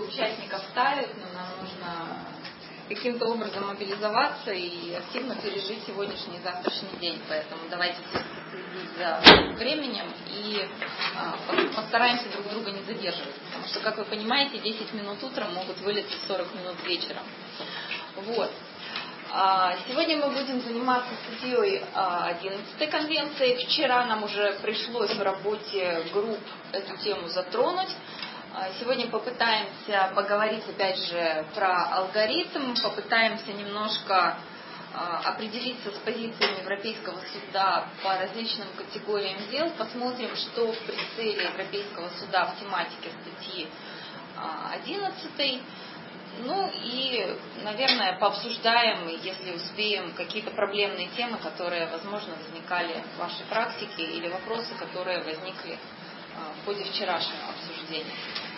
участников тают, но нам нужно каким-то образом мобилизоваться и активно пережить сегодняшний и завтрашний день. Поэтому давайте следить за временем и постараемся друг друга не задерживать. Потому что, как вы понимаете, 10 минут утром могут вылиться 40 минут вечером. Вот. Сегодня мы будем заниматься статьей 11 конвенции. Вчера нам уже пришлось в работе групп эту тему затронуть. Сегодня попытаемся поговорить опять же про алгоритм, попытаемся немножко определиться с позициями Европейского суда по различным категориям дел, посмотрим, что в прицеле Европейского суда в тематике статьи 11. Ну и, наверное, пообсуждаем, если успеем, какие-то проблемные темы, которые, возможно, возникали в вашей практике, или вопросы, которые возникли в ходе вчерашнего обсуждения.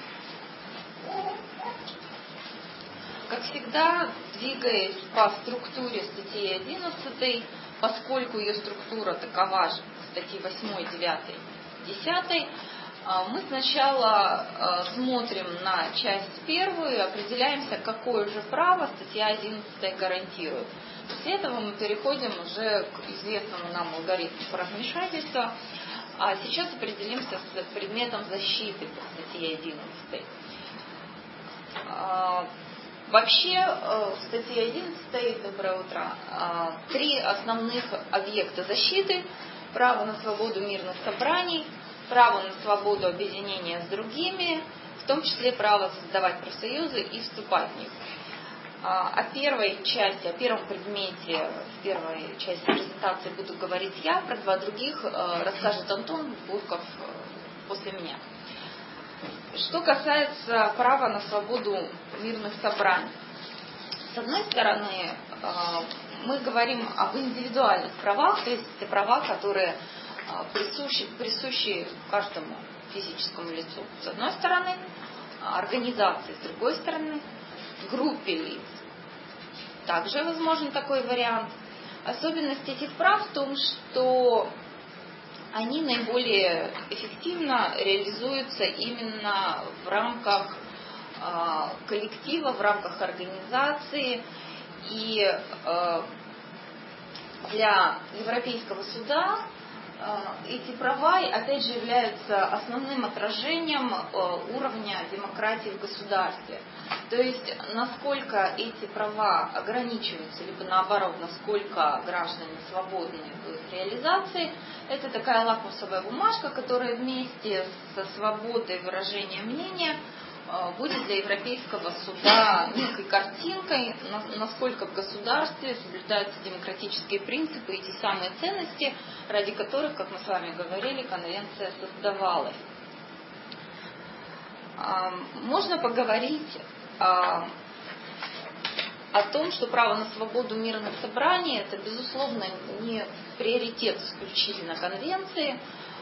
Как всегда, двигаясь по структуре статьи 11, поскольку ее структура такова же статьи 8, 9, 10, мы сначала смотрим на часть первую и определяемся, какое же право статья 11 гарантирует. После этого мы переходим уже к известному нам алгоритму правовмешательства, а сейчас определимся с предметом защиты по статье 11. Вообще, в статье 11, доброе утро, 3 основных объекта защиты: право на свободу мирных собраний, право на свободу объединения с другими, в том числе право создавать профсоюзы и вступать в них. О первой части, о первом предмете в первой части презентации буду говорить я, про 2 других расскажет Антон Бурков после меня. Что касается права на свободу мирных собраний. С одной стороны, мы говорим об индивидуальных правах, то есть это права, которые присущи каждому физическому лицу. С одной стороны, организации, с другой стороны, группе лиц. Также возможен такой вариант. Особенность этих прав в том, что они наиболее эффективно реализуются именно в рамках коллектива, в рамках организации. И для Европейского суда эти права, опять же, являются основным отражением уровня демократии в государстве. То есть, насколько эти права ограничиваются, либо наоборот, насколько граждане свободны в их реализации, это такая лакмусовая бумажка, которая вместе со свободой выражения мнения будет для Европейского суда некой картинкой, насколько в государстве соблюдаются демократические принципы и те самые ценности, ради которых, как мы с вами говорили, конвенция создавалась. Можно поговорить о том, что право на свободу мирных собраний – это, безусловно, не приоритет исключительно конвенции.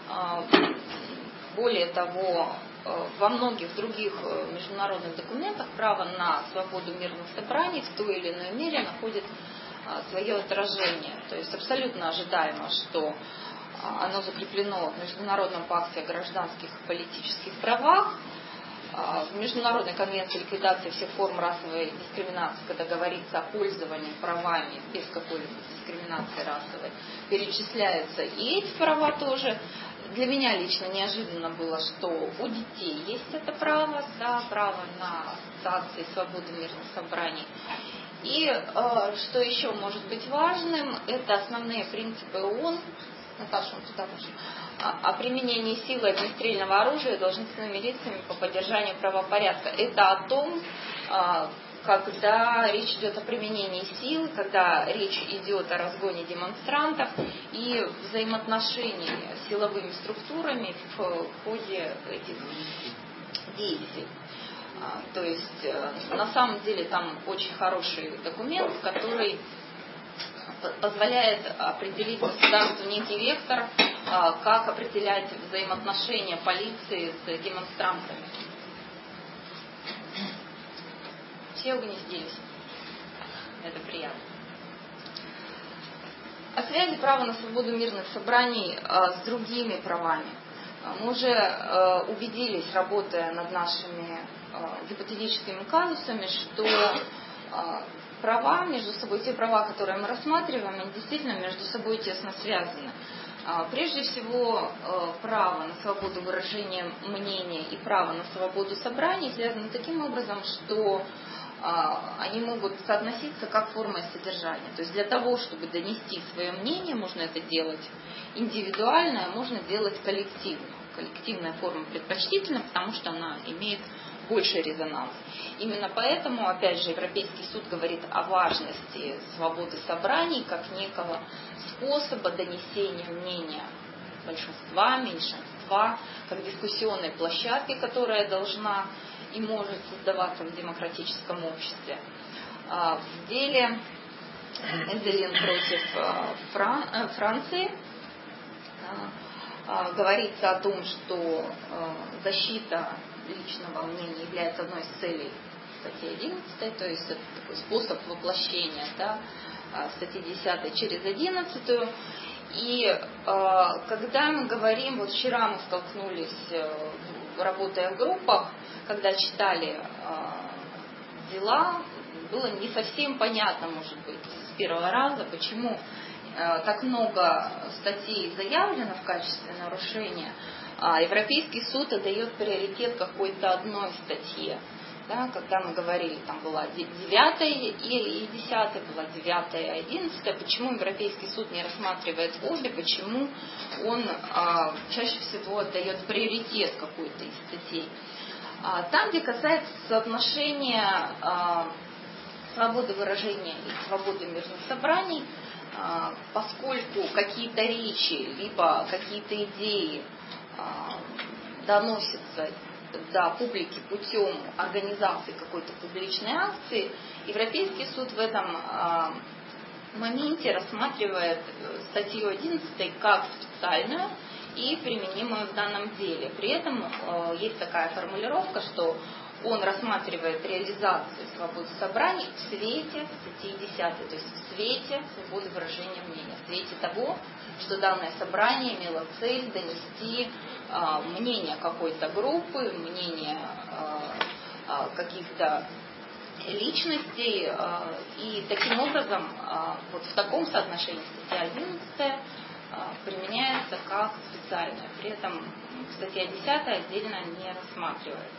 Более того, во многих других международных документах право на свободу мирных собраний в той или иной мере находит свое отражение. То есть абсолютно ожидаемо, что оно закреплено в Международном пакте о гражданских и политических правах, в Международной конвенции ликвидации всех форм расовой дискриминации, когда говорится о пользовании правами без какой-либо дискриминации расовой, перечисляются и эти права тоже. Для меня лично неожиданно было, что у детей есть это право, да, право на ассоциации, свободу мирных собраний. И что еще может быть важным, это основные принципы ООН, Наташа, он туда вышел, о применении силы и огнестрельного оружия должностными лицами по поддержанию правопорядка. Это о том, когда речь идет о применении силы, когда речь идет о разгоне демонстрантов и взаимоотношении с силовыми структурами в ходе этих действий. То есть, на самом деле, там очень хороший документ, который позволяет определить государству некий вектор, как определять взаимоотношения полиции с демонстрантами. Все угнездились. Это приятно. О связи права на свободу мирных собраний с другими правами. Мы уже убедились, работая над нашими гипотетическими казусами, что права между собой, те права, которые мы рассматриваем, они действительно между собой тесно связаны. Прежде всего, право на свободу выражения мнения и право на свободу собраний связаны таким образом, что они могут соотноситься как форма и содержание. То есть для того, чтобы донести свое мнение, можно это делать индивидуально, а можно делать коллективно. Коллективная форма предпочтительна, потому что она имеет больший резонанс. Именно поэтому, опять же, Европейский суд говорит о важности свободы собраний как некого способа донесения мнения большинства, меньшинства, как дискуссионной площадки, которая должна и может создаваться в демократическом обществе. В деле Эзелин против Франции говорится о том, что защита личного мнения является одной из целей статьи 11, то есть это такой способ воплощения, да, статьи 10 через 11. И когда мы говорим, вот вчера мы столкнулись, работая в группах, когда читали дела, было не совсем понятно, может быть, с первого раза, почему так много статей заявлено в качестве нарушения, а Европейский суд отдает приоритет какой-то одной статье. Да, когда мы говорили, там была 9 и 10, была 9 и 11, почему Европейский суд не рассматривает обе, почему он чаще всего отдает приоритет какой-то из статей. Там, где касается соотношения свободы выражения и свободы мирных собраний, поскольку какие-то речи, либо какие-то идеи доносятся до публики путем организации какой-то публичной акции, Европейский суд в этом моменте рассматривает статью 11 как специальную и применимую в данном деле. При этом есть такая формулировка, что он рассматривает реализацию свободы собраний в свете статьи 10, то есть в свете свободы выражения мнения, в свете того, что данное собрание имело цель донести мнение какой-то группы, мнение каких-то личностей, и таким образом вот в таком соотношении статья 11 применяется как специальная, при этом статья 10 отдельно не рассматривается.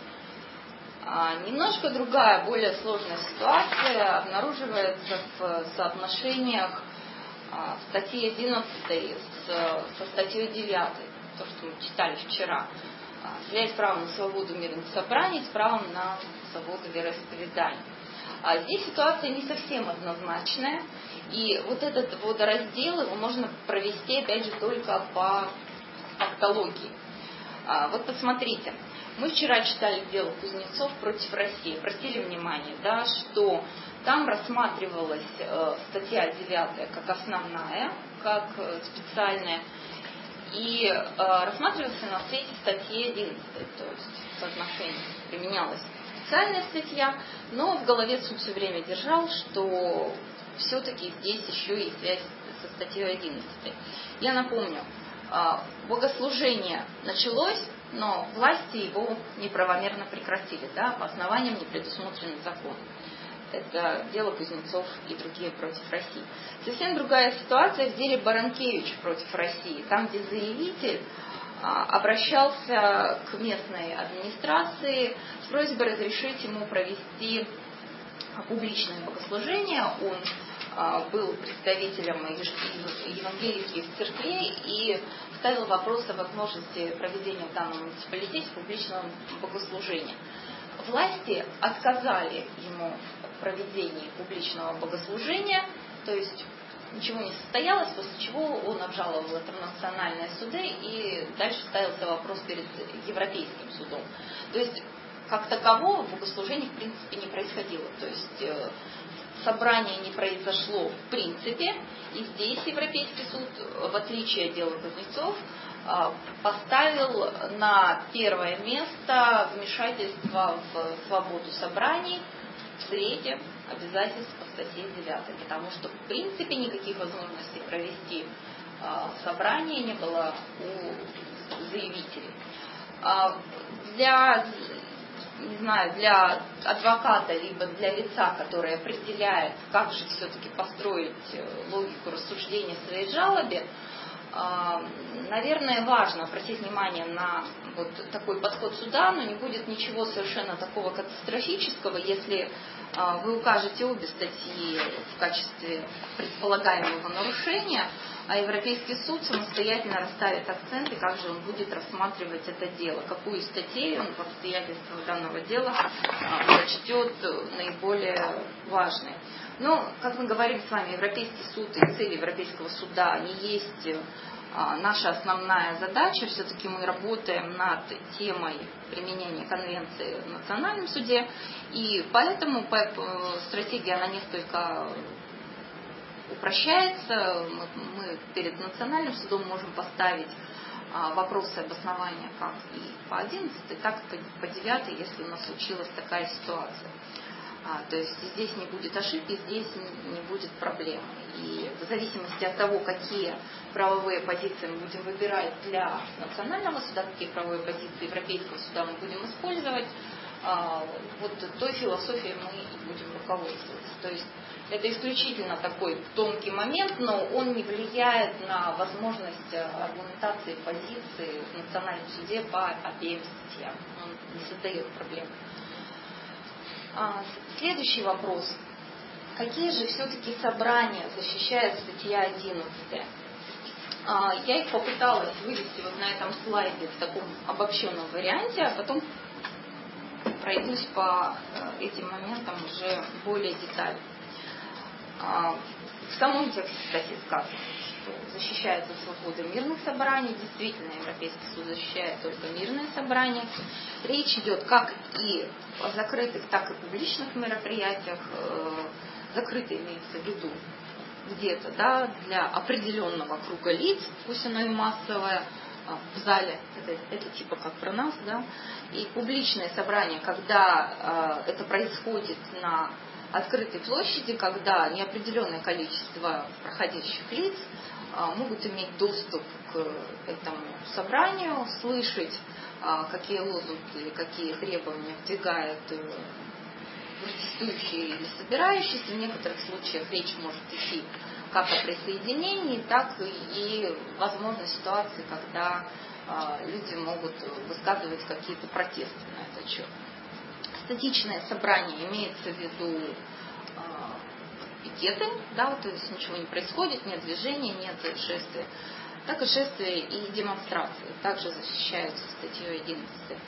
Немножко другая, более сложная ситуация обнаруживается в соотношениях статьи 11 со статьей 9, то, что мы читали вчера, связь права на свободу мирных собраний с правом на свободу вероисповедания. Здесь ситуация не совсем однозначная, и вот этот вот раздел его можно провести, опять же, только по фактологии. Вот посмотрите. Мы вчера читали дело Кузнецов против России. Обратили внимание, да, что там рассматривалась статья 9 как основная, как специальная, и рассматривался на свете статьи 11, то есть в соотношении применялась специальная статья, но в голове суд все время держал, что все-таки здесь еще есть связь со статьей 11. Я напомню, богослужение началось, но власти его неправомерно прекратили, да, по основаниям не предусмотренный закон. Это дело Кузнецов и другие против России. Совсем другая ситуация в деле Баранкевич против России, там, где заявитель обращался к местной администрации с просьбой разрешить ему провести публичное богослужение. Он был представителем евангельских церквей и ставил вопрос о возможности проведения в данном муниципалитете публичного богослужения. Власти отказали ему в проведении публичного богослужения, то есть ничего не состоялось, после чего он обжаловал это в национальные суды и дальше ставился вопрос перед Европейским судом. То есть как такового богослужения в принципе не происходило. То есть собрание не произошло в принципе, и здесь Европейский суд, в отличие от дела Кузнецов, поставил на первое место вмешательство в свободу собраний в свете обязательств по статье 9, потому что в принципе никаких возможностей провести собрание не было у заявителей. Для не знаю, для адвоката, либо для лица, который определяет, как же все-таки построить логику рассуждения в своей жалобе, наверное, важно обратить внимание на вот такой подход суда, но не будет ничего совершенно такого катастрофического, если вы укажете обе статьи в качестве предполагаемого нарушения, а Европейский суд самостоятельно расставит акценты, как же он будет рассматривать это дело, какую статью он в обстоятельствах данного дела сочтет наиболее важной. Но, как мы говорим с вами, Европейский суд и цели Европейского суда не есть наша основная задача. Все-таки мы работаем над темой применения конвенции в национальном суде, и поэтому стратегия она несколько упрощается. Мы перед национальным судом можем поставить вопросы обоснования как и по 11, так и по 9, если у нас случилась такая ситуация. То есть здесь не будет ошибки, здесь не будет проблем. И в зависимости от того, какие правовые позиции мы будем выбирать для национального суда, какие правовые позиции Европейского суда мы будем использовать, вот той философией мы и будем руководствоваться. То есть это исключительно такой тонкий момент, но он не влияет на возможность аргументации позиции в национальном суде по обеим статьям. Он не создает проблем. Следующий вопрос. Какие же все-таки собрания защищает статья 11? Я их попыталась вывести вот на этом слайде в таком обобщенном варианте, а потом пройдусь по этим моментам уже более детально. В самом тексте статьи сказано, что защищается свобода мирных собраний. Действительно, Европейский суд защищает только мирные собрания. Речь идет как и о закрытых, так и публичных мероприятиях. Закрытые имеется в виду где-то, да, для определенного круга лиц, пусть оно и массовое, в зале, это типа как про нас, да, и публичное собрание, когда это происходит на открытой площади, когда неопределенное количество проходящих лиц могут иметь доступ к этому собранию, слышать, какие лозунги, какие требования вдвигают протестующие или собирающиеся. В некоторых случаях речь может идти как о присоединении, так и возможны ситуации, когда люди могут высказывать какие-то протесты на этот счет. Статичное собрание имеется в виду пикеты, да, то есть ничего не происходит, нет движения, нет шествия. Так и шествия и демонстрации также защищаются статьей 11.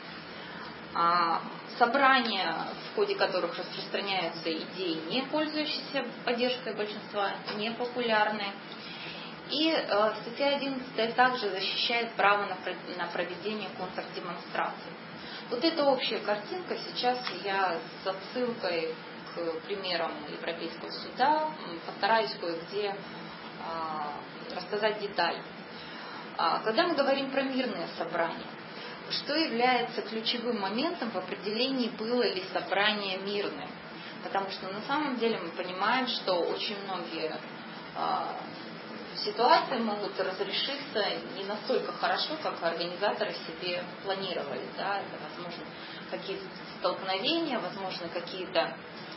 Собрания, в ходе которых распространяются идеи, не пользующиеся поддержкой большинства, непопулярные. И статья 11 также защищает право на проведение контрдемонстраций. Вот эта общая картинка. Сейчас я с отсылкой к примерам Европейского суда постараюсь кое-где рассказать детали. Когда мы говорим про мирные собрания, что является ключевым моментом в определении, было ли собрание мирным? Потому что на самом деле мы понимаем, что очень многие ситуации могут разрешиться не настолько хорошо, как организаторы себе планировали. Да? Это, возможно, какие-то столкновения, возможно, какие-то,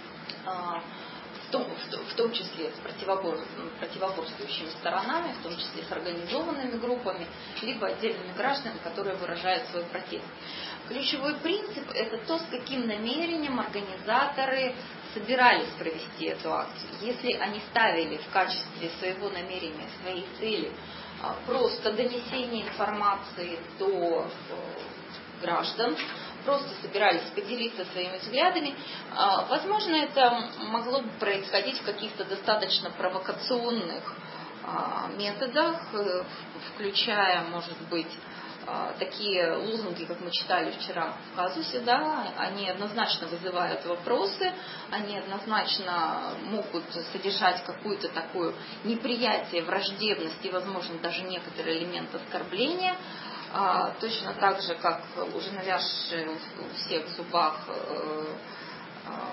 в том числе с противоборствующими сторонами, в том числе с организованными группами, либо отдельными гражданами, которые выражают свой протест. Ключевой принцип – это то, с каким намерением организаторы собирались провести эту акцию. Если они ставили в качестве своего намерения, своей цели просто донесение информации до граждан, просто собирались поделиться своими взглядами, возможно, это могло бы происходить в каких-то достаточно провокационных методах, включая, может быть, такие лозунги, как мы читали вчера в казусе, да, они однозначно вызывают вопросы, они однозначно могут содержать какую-то такую неприятие, враждебность и, возможно, даже некоторый элемент оскорбления. Точно так же, как уже навязшие у всех в зубах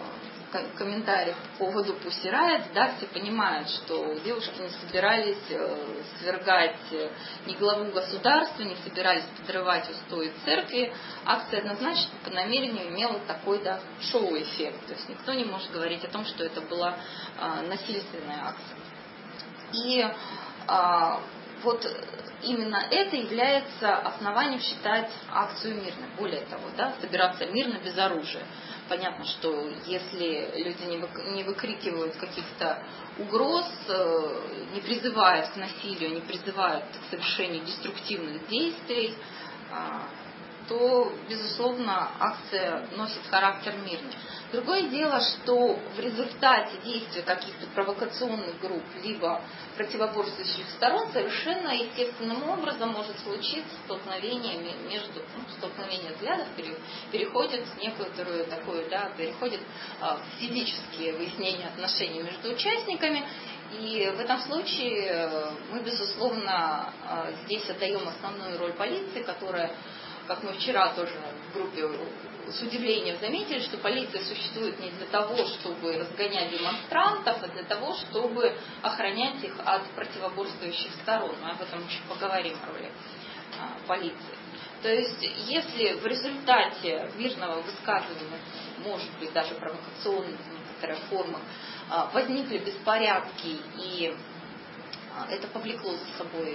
комментариев по поводу Pussy Riot, да, все понимают, что девушки не собирались свергать ни главу государства, не собирались подрывать устои церкви. Акция однозначно по намерению имела такой, да, шоу-эффект. То есть никто не может говорить о том, что это была насильственная акция. И вот именно это является основанием считать акцию мирной. Более того, да, собираться мирно без оружия. Понятно, что если люди не выкрикивают каких-то угроз, не призывают к насилию, не призывают к совершению деструктивных действий, то, безусловно, акция носит характер мирный. Другое дело, что в результате действия каких-то провокационных групп, либо противоборствующих сторон, совершенно естественным образом может случиться столкновение столкновение взглядов переходит в некоторую такую, да, переходит в физические выяснения отношений между участниками. И в этом случае мы, безусловно, здесь отдаем основную роль полиции, которая, как мы вчера тоже в группе с удивлением заметили, что полиция существует не для того, чтобы разгонять демонстрантов, а для того, чтобы охранять их от противоборствующих сторон. Мы об этом еще поговорим о роли полиции. То есть, если в результате мирного высказывания, может быть, даже провокационных в некоторых формах, возникли беспорядки, и это повлекло за собой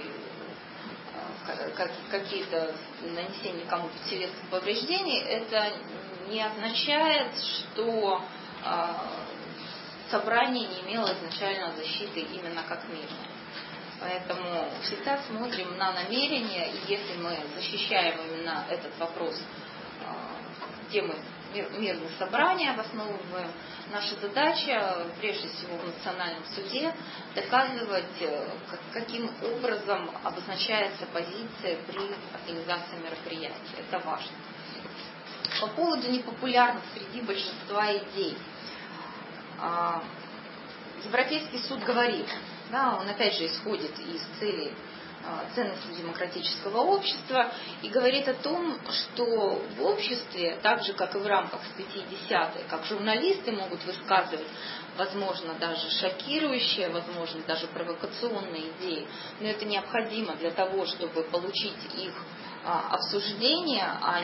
какие-то нанесения кому-то телесных повреждений, это не означает, что собрание не имело изначально защиты именно как мирное. Поэтому всегда смотрим на намерения, и если мы защищаем именно этот вопрос темы мирных собраний, обосновываем, наша задача, прежде всего в национальном суде, доказывать, каким образом обозначается позиция при организации мероприятия. Это важно. По поводу непопулярных среди большинства идей. Европейский суд говорит, да, он опять же исходит из целей ценностей демократического общества и говорит о том, что в обществе, так же как и в рамках статьи 10, как журналисты могут высказывать, возможно, даже шокирующие, возможно, даже провокационные идеи, но это необходимо для того, чтобы получить их обсуждение, а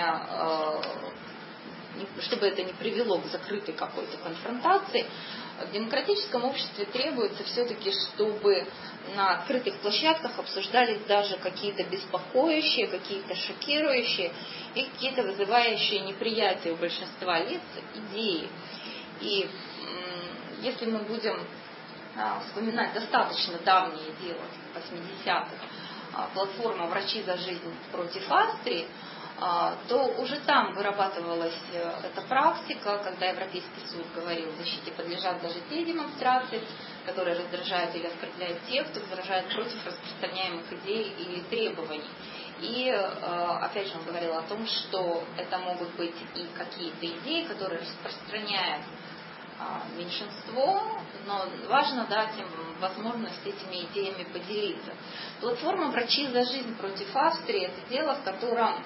не чтобы это не привело к закрытой какой-то конфронтации. В демократическом обществе требуется все-таки, чтобы на открытых площадках обсуждались даже какие-то беспокоящие, какие-то шокирующие и какие-то вызывающие неприятие у большинства лиц идеи. И если мы будем вспоминать достаточно давнее дело 80-х, платформа «Врачи за жизнь против Австрии», то уже там вырабатывалась эта практика, когда Европейский суд говорил, защите подлежат даже те демонстрации, которые раздражают или оскорбляют тех, кто возражает против распространяемых идей или требований. И опять же он говорил о том, что это могут быть и какие-то идеи, которые распространяют меньшинство, но важно дать им возможность этими идеями поделиться. Платформа «Врачи за жизнь против Австрии» — это дело, в котором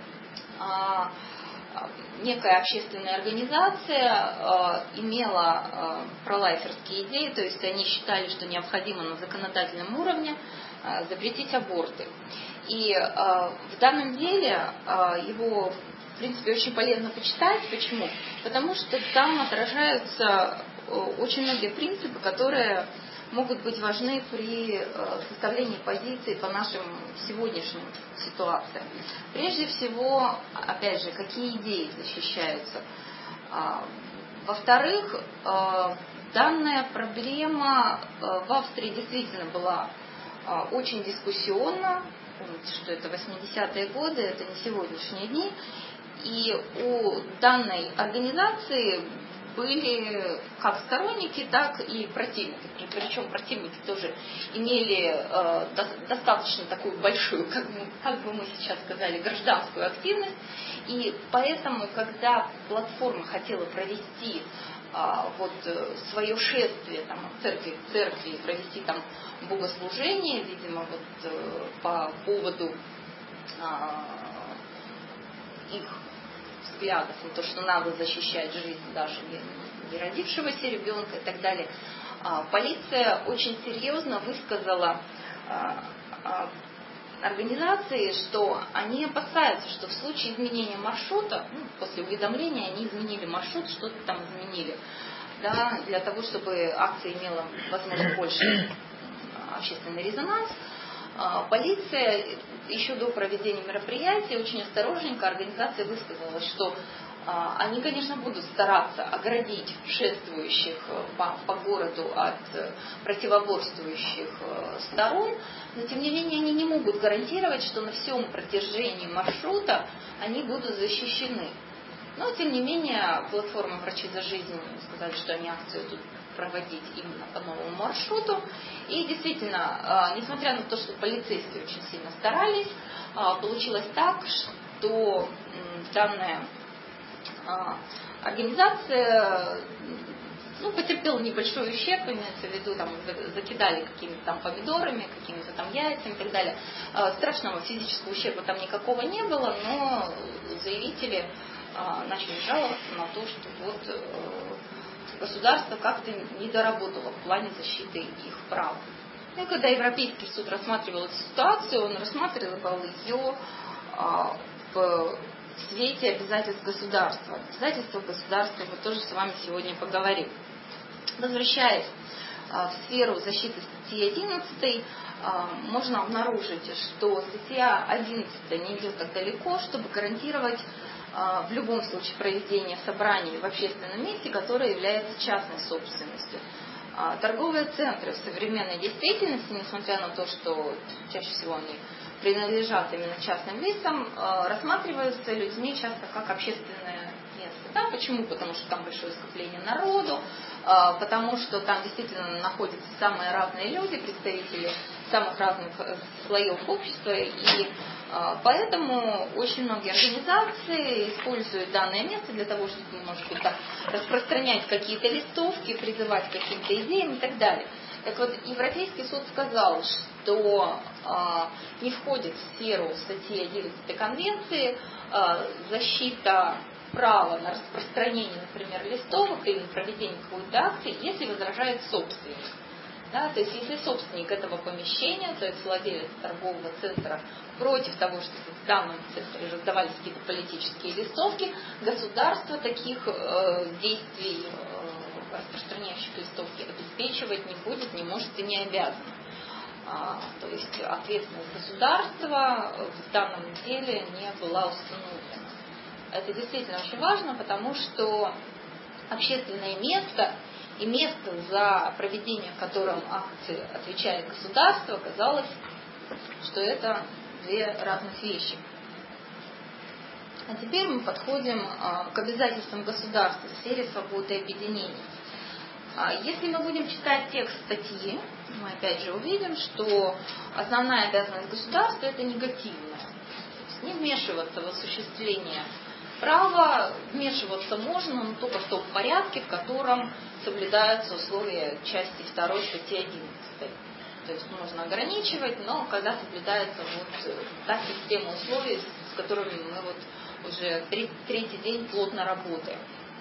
некая общественная организация имела пролайферские идеи, то есть они считали, что необходимо на законодательном уровне запретить аборты. И в данном деле его, в принципе, очень полезно почитать. Почему? Потому что там отражаются очень многие принципы, которые могут быть важны при составлении позиции по нашим сегодняшним ситуациям. Прежде всего, опять же, какие идеи защищаются. Во-вторых, данная проблема в Австрии действительно была очень дискуссионна. Помните, что это 80-е годы, это не сегодняшние дни. И у данной организации были как сторонники, так и противники. Причем противники тоже имели достаточно такую большую, как бы мы сейчас сказали, гражданскую активность. И поэтому, когда платформа хотела провести свое шествие там, от церкви к церкви, провести там богослужение, видимо, по поводу их взглядов на то, что надо защищать жизнь даже не родившегося ребенка и так далее, полиция очень серьезно высказала организации, что они опасаются, что в случае изменения маршрута, после уведомления они изменили маршрут, что-то там изменили, да, для того, чтобы акция имела, возможно, больше общественный резонанс, полиция еще до проведения мероприятия очень осторожненько организация высказала, что они, конечно, будут стараться оградить шествующих по городу от противоборствующих сторон, но тем не менее они не могут гарантировать, что на всем протяжении маршрута они будут защищены. Но тем не менее платформа «Врачи за жизнь» сказали, что они акцию тут проводить именно по новому маршруту. И действительно, несмотря на то, что полицейские очень сильно старались, получилось так, что данная организация потерпела небольшой ущерб, имеется в виду, там закидали какими-то там помидорами, какими-то там яйцами и так далее. Страшного физического ущерба там никакого не было, но заявители начали жаловаться на то, что вот государство как-то не доработало в плане защиты их прав. И когда Европейский суд рассматривал эту ситуацию, он рассматривал ее в свете обязательств государства. Обязательства государства мы тоже с вами сегодня поговорим. Возвращаясь в сферу защиты статьи 11, можно обнаружить, что статья 11 не идет так далеко, чтобы гарантировать в любом случае проведение собраний в общественном месте, которое является частной собственностью. Торговые центры в современной действительности, несмотря на то, что чаще всего они принадлежат именно частным лицам, рассматриваются людьми часто как общественное место. Да? Почему? Потому что там большое скопление народу, потому что там действительно находятся самые разные люди, представители самых разных слоев общества, и поэтому очень многие организации используют данное место для того, чтобы, может быть, распространять какие-то листовки, призывать к каким-то идеям и так далее. Так вот, Европейский суд сказал, что не входит в сферу статьи 11 Конвенции защита права на распространение, например, листовок или на проведение какой-то акции, если возражает собственник. Да, то есть, если собственник этого помещения, то есть владелец торгового центра, против того, чтобы в данном центре раздавались какие-то политические листовки, государство таких действий, распространяющих листовки, обеспечивать не будет, не может и не обязано. То есть ответственность государства в данном деле не была установлена. Это действительно очень важно, потому что общественное место и место, за проведение которым акции отвечает государство, оказалось, что это две разных вещи. А теперь мы подходим к обязательствам государства в сфере свободы объединений. Если мы будем читать текст статьи, мы опять же увидим, что основная обязанность государства – это негативная. То есть не вмешиваться в осуществление права, вмешиваться можно, но только в том порядке, в котором соблюдаются условия части 2 статьи 11. То есть можно ограничивать, но когда соблюдается вот та система условий, с которыми мы вот уже третий день плотно работаем.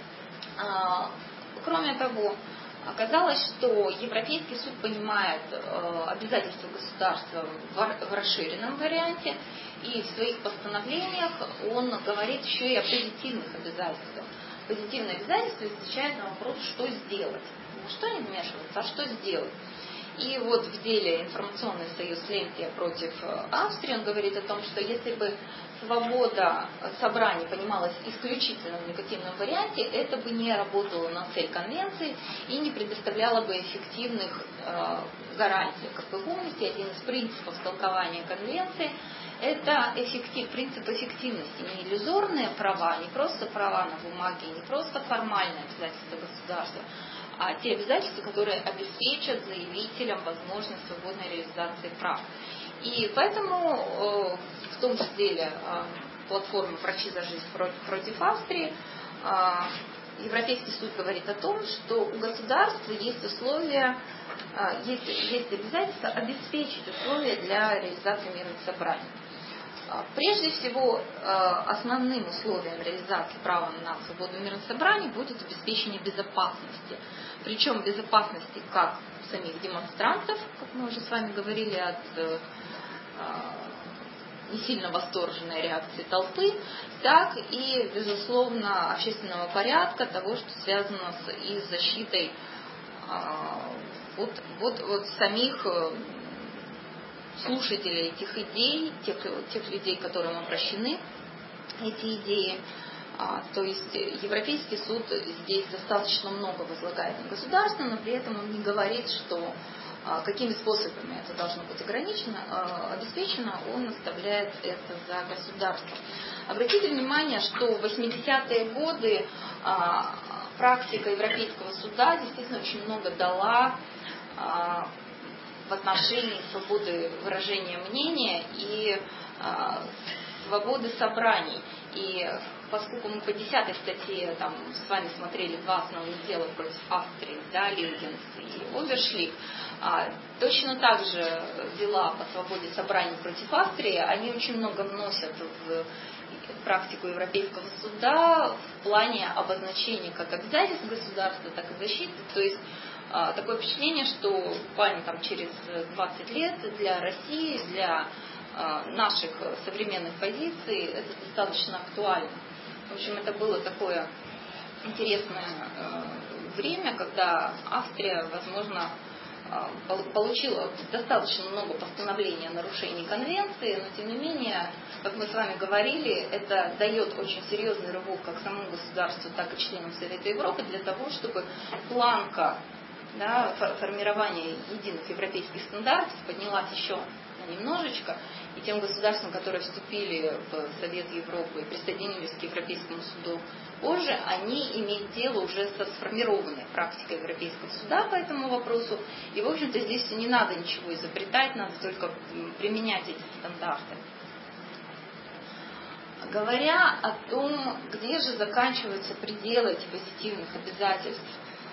Кроме того, оказалось, что Европейский суд понимает обязательства государства в расширенном варианте, и в своих постановлениях он говорит еще и о позитивных обязательствах. Позитивные обязательства отвечают на вопрос, что сделать. Не что не вмешиваться, а что сделать. И вот в деле «Информационный союз Лемке против Австрии» он говорит о том, что если бы свобода собраний понималась исключительно в негативном варианте, это бы не работало на цель конвенции и не предоставляло бы эффективных гарантий. Как вы помните, один из принципов толкования конвенции – это принцип эффективности. Не иллюзорные права, не просто права на бумаге, не просто формальные обязательства государства, а те обязательства, которые обеспечат заявителям возможность свободной реализации прав. И поэтому в том же деле платформа «Врачи за жизнь против Австрии» Европейский суд говорит о том, что у государства есть условия, есть обязательство обеспечить условия для реализации мирных собраний. Прежде всего, основным условием реализации права на свободу мирных собраний будет обеспечение безопасности. Причем безопасности как самих демонстрантов, как мы уже с вами говорили, от не сильно восторженной реакции толпы, так и, безусловно, общественного порядка, того, что связано и с защитой самих слушателей этих идей, тех людей, к которым обращены эти идеи. То есть Европейский суд здесь достаточно много возлагает на государство, но при этом он не говорит, что какими способами это должно быть обеспечено, он оставляет это за государством. Обратите внимание, что в 80-е годы практика Европейского суда действительно очень много дала в отношении свободы выражения мнения и свободы собраний. И поскольку мы по 10-й статье с вами смотрели два основных дела против Австрии, Линденс и Обершлих, точно так же дела по свободе собраний против Австрии, они очень много вносят в практику Европейского суда в плане обозначения как обязательств государства, так и защиты. То есть такое впечатление, что буквально через 20 лет для России, для наших современных позиций это достаточно актуально. В общем, это было такое интересное время, когда Австрия, возможно, получила достаточно много постановлений о нарушении конвенции, но тем не менее, как мы с вами говорили, это дает очень серьезный рывок как самому государству, так и членам Совета Европы для того, чтобы планка формирования единых европейских стандартов поднялась еще немножечко, и тем государствам, которые вступили в Совет Европы и присоединились к Европейскому суду позже, они имеют дело уже со сформированной практикой Европейского суда по этому вопросу. И, в общем-то, здесь не надо ничего изобретать, надо только применять эти стандарты. Говоря о том, где же заканчиваются пределы этих позитивных обязательств,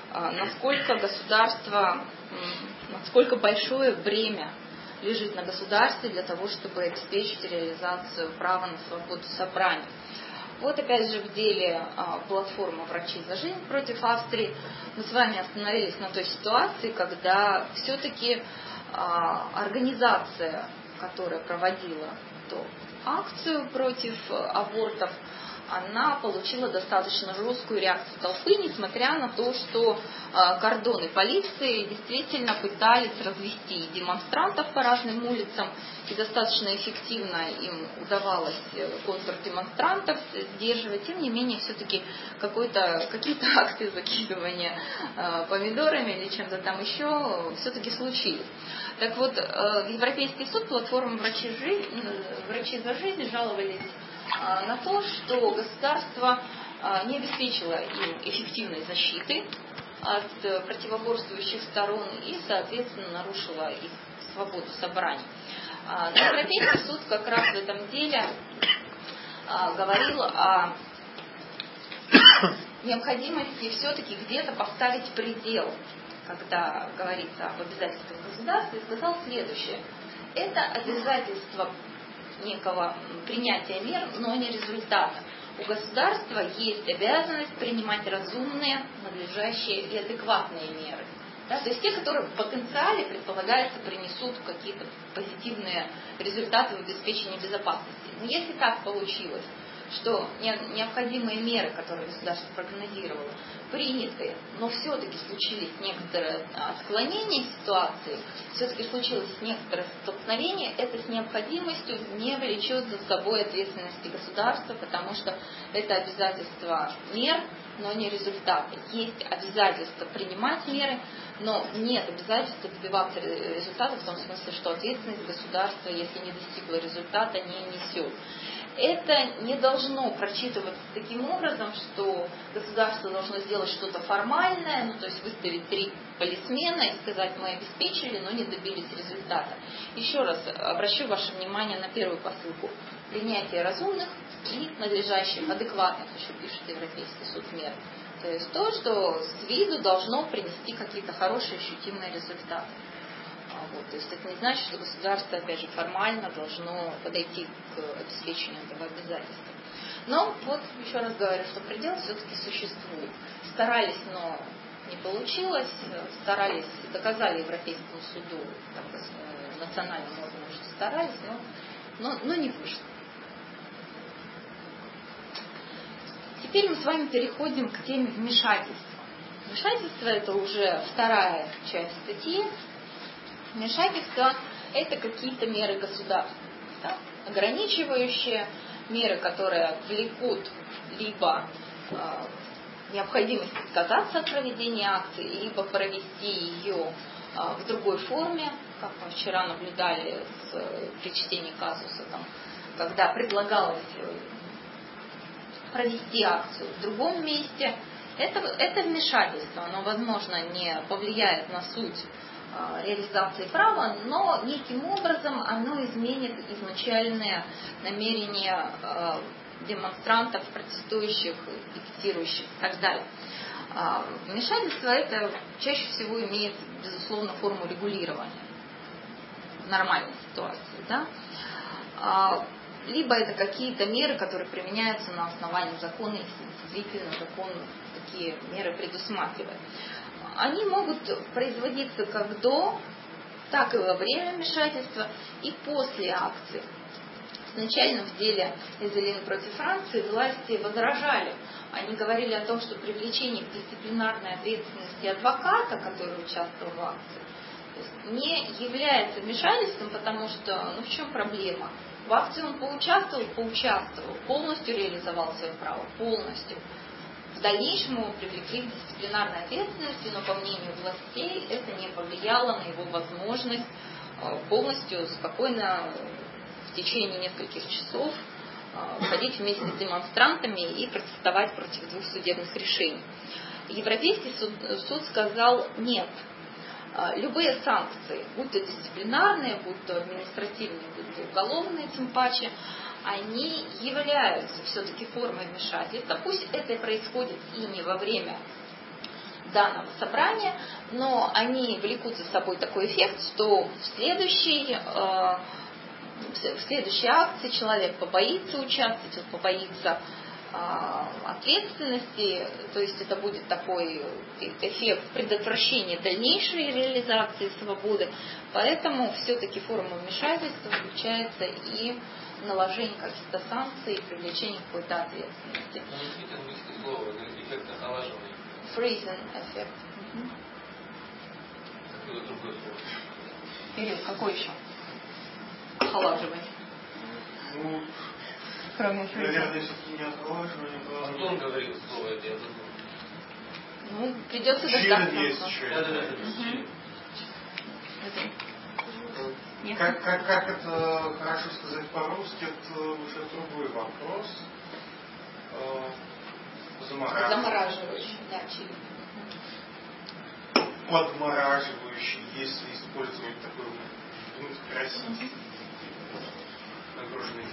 насколько большое бремя лежит на государстве для того, чтобы обеспечить реализацию права на свободу собраний. Вот опять же в деле платформы «Врачи за жизнь» против Австрии мы с вами остановились на той ситуации, когда все-таки организация, которая проводила эту акцию против абортов, она получила достаточно жесткую реакцию толпы, несмотря на то, что кордоны полиции действительно пытались развести демонстрантов по разным улицам, и достаточно эффективно им удавалось контрдемонстрантов сдерживать. Тем не менее, все-таки какие-то акты закидывания помидорами или чем-то там еще все-таки случились. Так вот, в Европейский суд платформа «Врачи за жизнь» жаловались на то, что государство не обеспечило им эффективной защиты от противоборствующих сторон и, соответственно, нарушило их свободу собраний. Европейский суд как раз в этом деле говорил о необходимости все-таки где-то поставить предел, когда говорится об обязательствах государства, и сказал следующее. Это обязательство некого принятия мер, но не результата. У государства есть обязанность принимать разумные, надлежащие и адекватные меры. То есть те, которые в потенциале, предполагается, принесут какие-то позитивные результаты в обеспечении безопасности. Но если так получилось, что необходимые меры, которые государство прогнозировало, приняты, но все-таки случились некоторые отклонения ситуации, все-таки случилось некоторое столкновение, это с необходимостью не влечет за собой ответственности государства, потому что это обязательство мер, но не результаты. Есть обязательство принимать меры, но нет обязательства добиваться результата в том смысле, что ответственность государства, если не достигло результата, не несет. Это не должно прочитываться таким образом, что государство должно сделать что-то формальное, то есть выставить 3 полисмена и сказать, мы обеспечили, но не добились результата. Еще раз обращу ваше внимание на первую посылку. Принятие разумных и надлежащих, адекватных, еще пишет Европейский суд, мер. То есть то, что с виду должно принести какие-то хорошие ощутимые результаты. То есть это не значит, что государство, опять же, формально должно подойти к обеспечению этого обязательства. Но вот еще раз говорю, что предел все-таки существует. Старались, но не получилось. Старались, доказали Европейскому суду, национальному органу, что старались, но не вышло. Теперь мы с вами переходим к теме вмешательства. Вмешательство – это уже вторая часть статьи. Вмешательство – это какие-то меры государства, да? Ограничивающие меры, которые влекут либо необходимость отказаться от проведения акции, либо провести ее в другой форме, как мы вчера наблюдали при чтении казуса, когда предлагалось провести акцию в другом месте. Это вмешательство, оно, возможно, не повлияет на суть реализации права, но неким образом оно изменит изначальные намерения демонстрантов, протестующих, пикетирующих и так далее. Вмешательство это чаще всего имеет, безусловно, форму регулирования в нормальной ситуации. Да? Либо это какие-то меры, которые применяются на основании закона, если действительно закон такие меры предусматривает. Они могут производиться как до, так и во время вмешательства и после акции. Изначально в деле Эзелин против Франции власти возражали. Они говорили о том, что привлечение к дисциплинарной ответственности адвоката, который участвовал в акции, не является вмешательством, потому что, в чем проблема? В акции он поучаствовал, полностью реализовал свое право, полностью. В дальнейшем его привлекли к дисциплинарной ответственности, но по мнению властей это не повлияло на его возможность полностью спокойно в течение нескольких часов ходить вместе с демонстрантами и протестовать против двух судебных решений. Европейский суд сказал нет. Любые санкции, будь то дисциплинарные, будь то административные, будь то уголовные, тем паче, они являются все-таки формой вмешательства. Пусть это происходит и не во время данного собрания, но они влекут за собой такой эффект, что в следующей акции человек побоится участвовать, он побоится ответственности, то есть это будет такой эффект предотвращения дальнейшей реализации свободы, поэтому все-таки форма вмешательства включается и наложение каких-то санкций и привлечение какой-то ответственности. Эффект охлаживания. Freezing эффект. Кирилл, какой еще? Охлаживание. Кроме наверное, все-таки не охлаживание. Антон говорил слово, это я забыл. Придется дождаться. Как это хорошо сказать по-русски, это уже другой вопрос. Замораживающий, да, очевидно. Подмораживающий, если использовать такой красивый. Нагруженный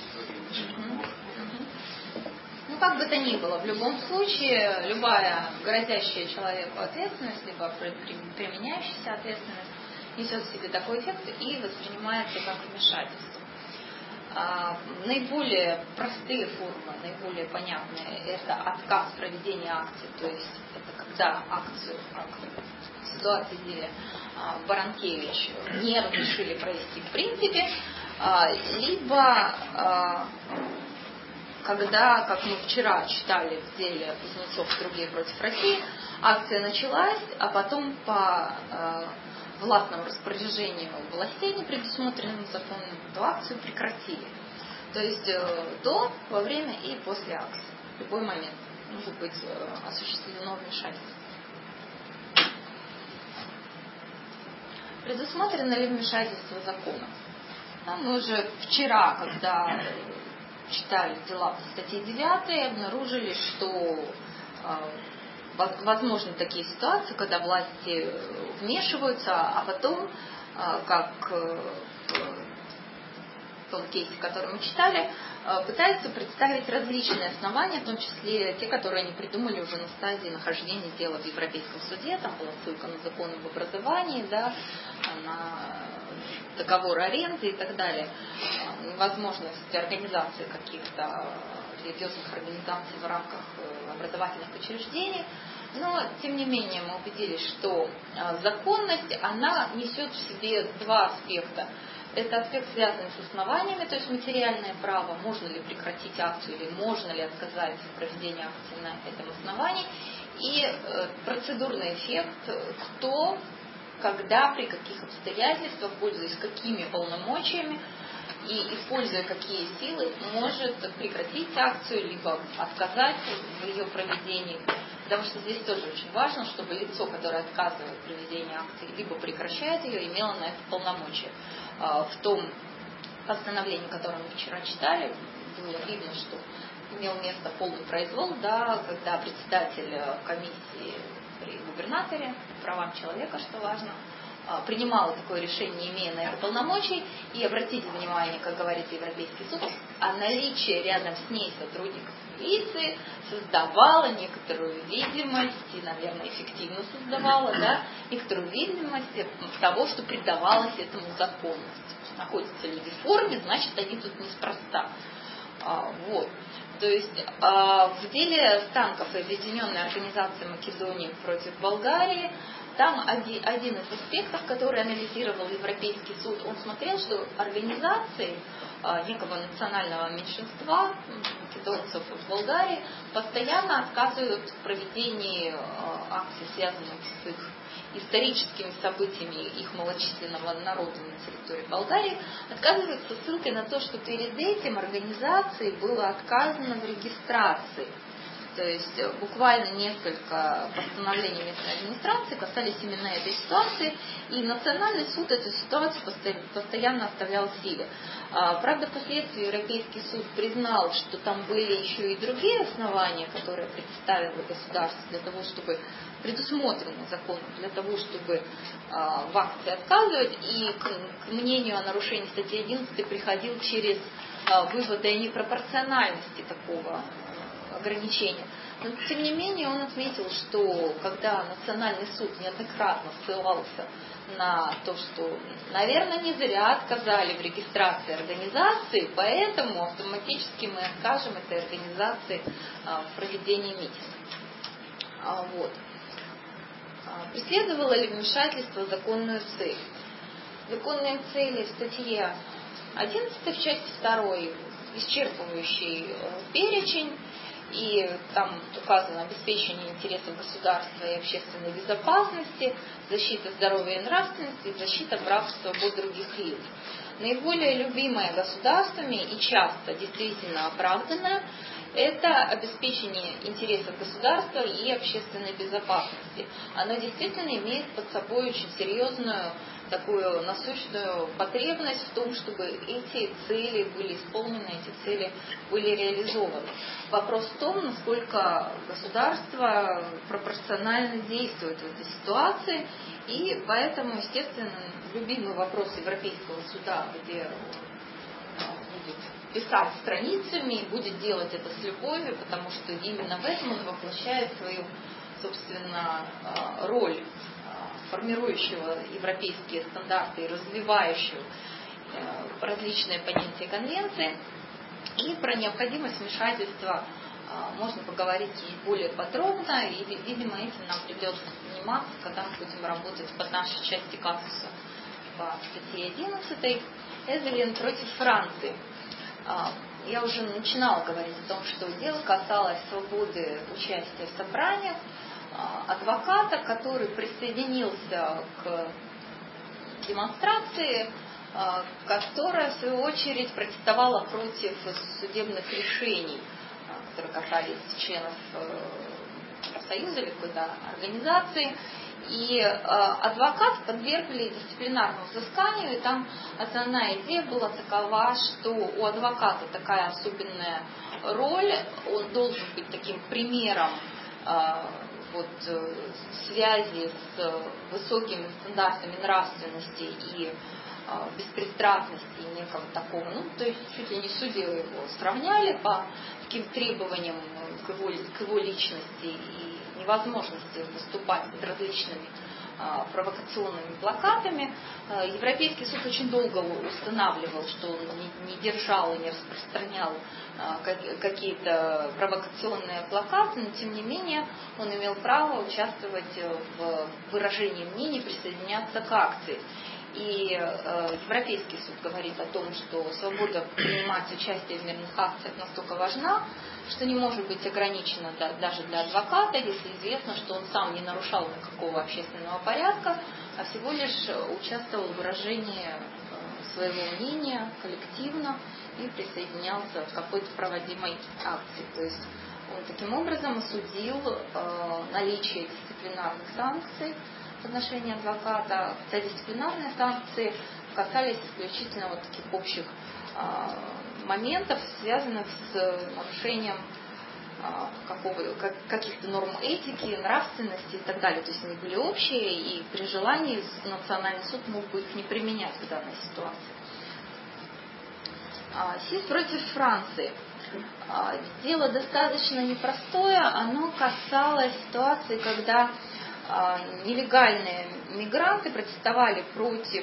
как бы то ни было, в любом случае, любая грозящая человеку ответственность, либо применяющаяся ответственность несет в себе такой эффект и воспринимается как вмешательство. Наиболее простые формы, наиболее понятные, это отказ проведения акции, то есть это когда акцию, как в ситуации где Баранкевич не разрешили провести в принципе, либо когда, как мы вчера читали в деле Кузнецов и другие против России, акция началась, а потом по властному распоряжению властей, не предусмотренным законом, эту акцию прекратили. То есть до, во время и после акции. В любой момент может быть осуществлено вмешательство. Предусмотрено ли вмешательство законом? Мы уже вчера, когда читали дела по статье 9, обнаружили, что возможны такие ситуации, когда власти вмешиваются, а потом, как в том кейсе, который мы читали, пытаются представить различные основания, в том числе те, которые они придумали уже на стадии нахождения дела в Европейском суде. Там была ссылка на закон об образовании, да, на договор аренды и так далее. Невозможность организации каких-то религиозных организаций в рамках образовательных учреждений. Но, тем не менее, мы убедились, что законность, она несет в себе два аспекта. Это аспект, связанный с основаниями, то есть материальное право, можно ли прекратить акцию или можно ли отказать в проведении акции на этом основании, и процедурный эффект, кто, когда, при каких обстоятельствах, пользуясь какими полномочиями и используя какие силы, может прекратить акцию, либо отказать в ее проведении. Потому что здесь тоже очень важно, чтобы лицо, которое отказывает в проведении акции, либо прекращает ее, имело на это полномочия. В том постановлении, которое мы вчера читали, было видно, что имел место полный произвол, да, когда председатель комиссии при губернаторе по правам человека, что важно, принимала такое решение, не имея на это полномочий, и обратите внимание, как говорит Европейский суд, о наличии рядом с ней сотрудников милиции создавало некоторую видимость, и, наверное, эффективно создавало, да, некоторую видимость того, что придавалось этому законности. Находятся люди в форме, значит, они тут неспроста. Вот. То есть в деле Станков и Объединенной организации Македонии против Болгарии, там один из аспектов, который анализировал Европейский суд, он смотрел, что организации некого национального меньшинства македонцев в Болгарии постоянно отказывают в проведении акций, связанных с их историческими событиями их малочисленного народа на территории Болгарии, отказывают со ссылкой на то, что перед этим организации было отказано в регистрации. То есть буквально несколько постановлений местной администрации касались именно этой ситуации, и Национальный суд эту ситуацию постоянно оставлял в силе. Правда, впоследствии Европейский суд признал, что там были еще и другие основания, которые представило государство для того, чтобы предусмотрены законом, для того, чтобы в акции отказывать, и к мнению о нарушении статьи 11 приходил через выводы о непропорциональности такого ограничения. Но, тем не менее, он отметил, что когда Национальный суд неоднократно ссылался на то, что, наверное, не зря отказали в регистрации организации, поэтому автоматически мы откажем этой организации в проведении митинга. Вот. Преследовало ли вмешательство законную цель? Законные цели в статье 11 в части 2 исчерпывающий перечень, и там указано обеспечение интересов государства и общественной безопасности, защита здоровья и нравственности, защита прав и свобод других лиц. Наиболее любимое государствами и часто действительно оправданное – это обеспечение интересов государства и общественной безопасности. Оно действительно имеет под собой очень серьезную такую насущную потребность в том, чтобы эти цели были исполнены, эти цели были реализованы. Вопрос в том, насколько государство пропорционально действует в этой ситуации, и поэтому, естественно, любимый вопрос Европейского суда, где будет писать страницами и будет делать это с любовью, потому что именно в этом он воплощает свою, собственно, роль формирующего европейские стандарты и развивающего различные понятия конвенции. И про необходимость вмешательства можно поговорить и более подробно, и, видимо, этим нам придется заниматься, когда мы будем работать по нашей части казуса по статье 11 Эзелин против Франции. Я уже начинала говорить о том, что дело касалось свободы участия в собраниях адвоката, который присоединился к демонстрации, которая, в свою очередь, протестовала против судебных решений, которые касались членов профсоюза или какой-то организации. И адвокат подвергли дисциплинарному взысканию, и там основная идея была такова, что у адвоката такая особенная роль, он должен быть таким примером связи с высокими стандартами нравственности и беспристрастности и некого такого, то есть чуть ли не судью его сравняли по таким требованиям к его личности и невозможности выступать под различными провокационными плакатами. Европейский суд очень долго устанавливал, что он не держал и не распространял какие-то провокационные плакаты, но тем не менее он имел право участвовать в выражении мнений, присоединяться к акции. И Европейский суд говорит о том, что свобода принимать участие в мирных акциях настолько важна, что не может быть ограничена даже для адвоката, если известно, что он сам не нарушал никакого общественного порядка, а всего лишь участвовал в выражении своего мнения коллективно и присоединялся к какой-то проводимой акции. То есть он таким образом осудил наличие дисциплинарных санкций в отношении адвоката, хотя дисциплинарные санкции касались исключительно таких общих моментов, связанных с нарушением каких-то норм этики, нравственности и так далее. То есть они были общие, и при желании национальный суд мог бы их не применять в данной ситуации. СИС против Франции. Дело достаточно непростое, оно касалось ситуации, когда нелегальные мигранты протестовали против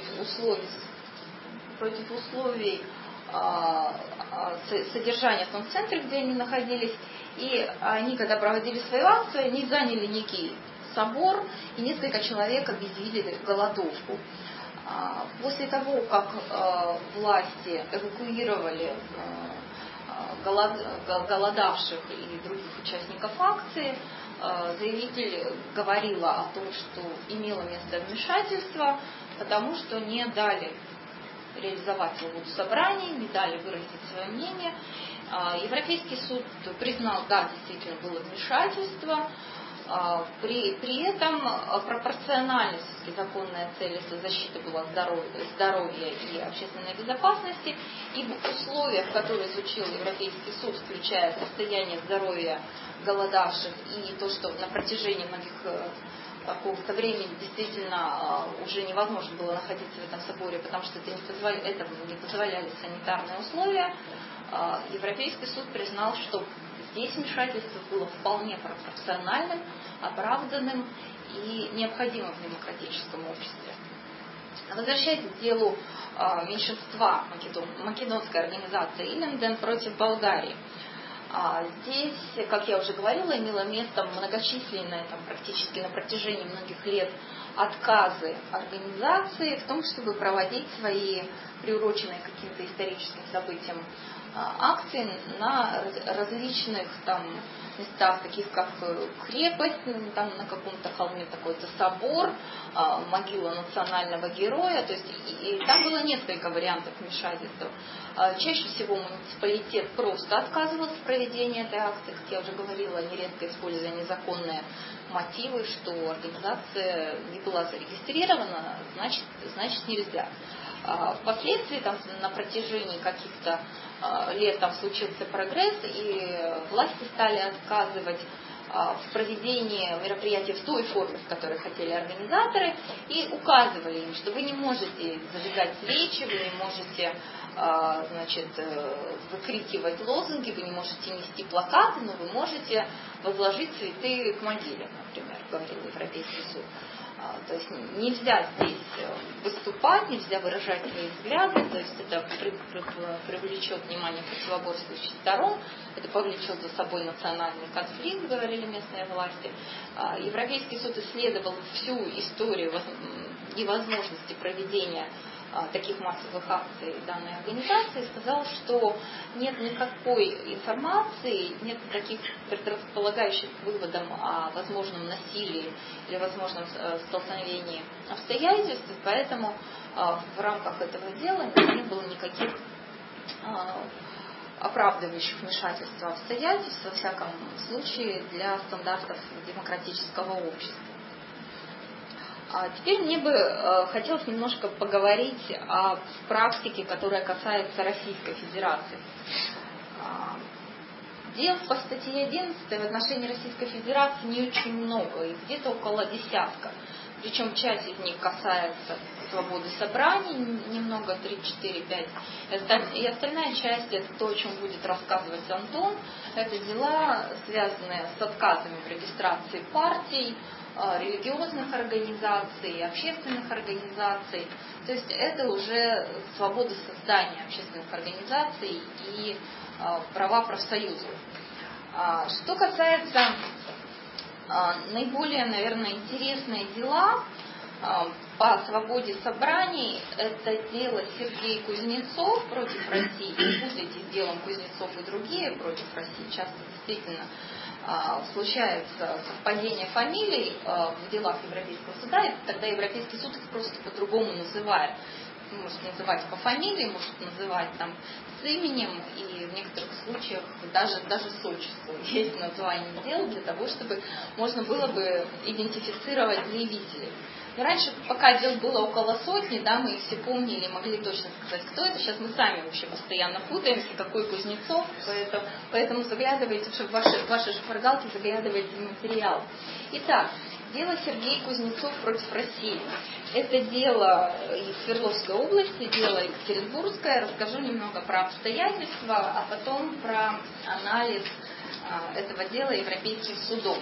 условий содержания в том центре, где они находились, и они, когда проводили свою акцию, они заняли некий собор, и несколько человек объявили голодовку. После того, как власти эвакуировали голодавших и других участников акции, заявитель говорила о том, что имело место вмешательство, потому что не дали реализовать свободу собраний, не дали выразить свое мнение. Европейский суд признал, да, действительно было вмешательство. При этом пропорциональность законная цель, если защита была здоровья и общественной безопасности, и в условиях, которые изучил Европейский суд, включая состояние здоровья голодавших и то, что на протяжении многих какого-то времени действительно уже невозможно было находиться в этом соборе, потому что этому не позволяли санитарные условия, Европейский суд признал, что здесь вмешательство было вполне пропорциональным, оправданным и необходимым в демократическом обществе. Возвращаясь к делу меньшинства македонской организации Илинден против Болгарии. Здесь, как я уже говорила, имело место многочисленные, практически на протяжении многих лет, отказы организации в том, чтобы проводить свои приуроченные к каким-то историческим событиям акции на различных местах, таких как крепость, на каком-то холме такой-то собор, могила национального героя, то есть и там было несколько вариантов вмешательства. Чаще всего муниципалитет просто отказывался в проведении этой акции, как я уже говорила, нередко используя незаконные мотивы, что организация не была зарегистрирована, значит нельзя. Впоследствии на протяжении каких-то лет случился прогресс, и власти стали отказывать в проведении мероприятий в той форме, в которой хотели организаторы, и указывали им, что вы не можете зажигать свечи, вы не можете выкрикивать лозунги, вы не можете нести плакаты, но вы можете возложить цветы к могиле, например, говорил Европейский суд. То есть нельзя здесь выступать, нельзя выражать свои взгляды, то есть это привлечет внимание противоборствующих сторон, это повлечет за собой национальный конфликт, говорили местные власти. Европейский суд исследовал всю историю невозможности проведения таких массовых акций данной организации, сказал, что нет никакой информации, нет таких предрасполагающих к выводам о возможном насилии или возможном столкновении обстоятельств, поэтому в рамках этого дела не было никаких оправдывающих вмешательства обстоятельств, во всяком случае, для стандартов демократического общества. Теперь мне бы хотелось немножко поговорить о практике, которая касается Российской Федерации. Дел по статье 11 в отношении Российской Федерации не очень много, их где-то около десятка. причем часть из них касается свободы собраний, немного 3, 4, 5. И остальная часть это то, о чем будет рассказывать Антон. Это дела, связанные с отказами в регистрации партий, религиозных организаций, общественных организаций. То есть это уже свобода создания общественных организаций и права профсоюзов. Что касается наиболее, наверное, интересные дела по свободе собраний, это дело Сергей Кузнецов против России. Не путайте с делом Кузнецов и другие против России. Часто действительно случается совпадение фамилий в делах Европейского суда, и тогда Европейский суд их просто по-другому называет. Может называть по фамилии, может называть там с именем, и в некоторых случаях даже с отчеством есть название дел для того, чтобы можно было бы идентифицировать заявителей. Но раньше, пока дел было около сотни, да, мы их все помнили, могли точно сказать, кто это. Сейчас мы сами вообще постоянно путаемся, какой Кузнецов, поэтому заглядывайте в ваши шпаргалки, заглядывайте в материал. Итак, дело Сергей Кузнецов против России. Это дело из Свердловской области, дело екатеринбургское. Расскажу немного про обстоятельства, а потом про анализ этого дела европейских судов.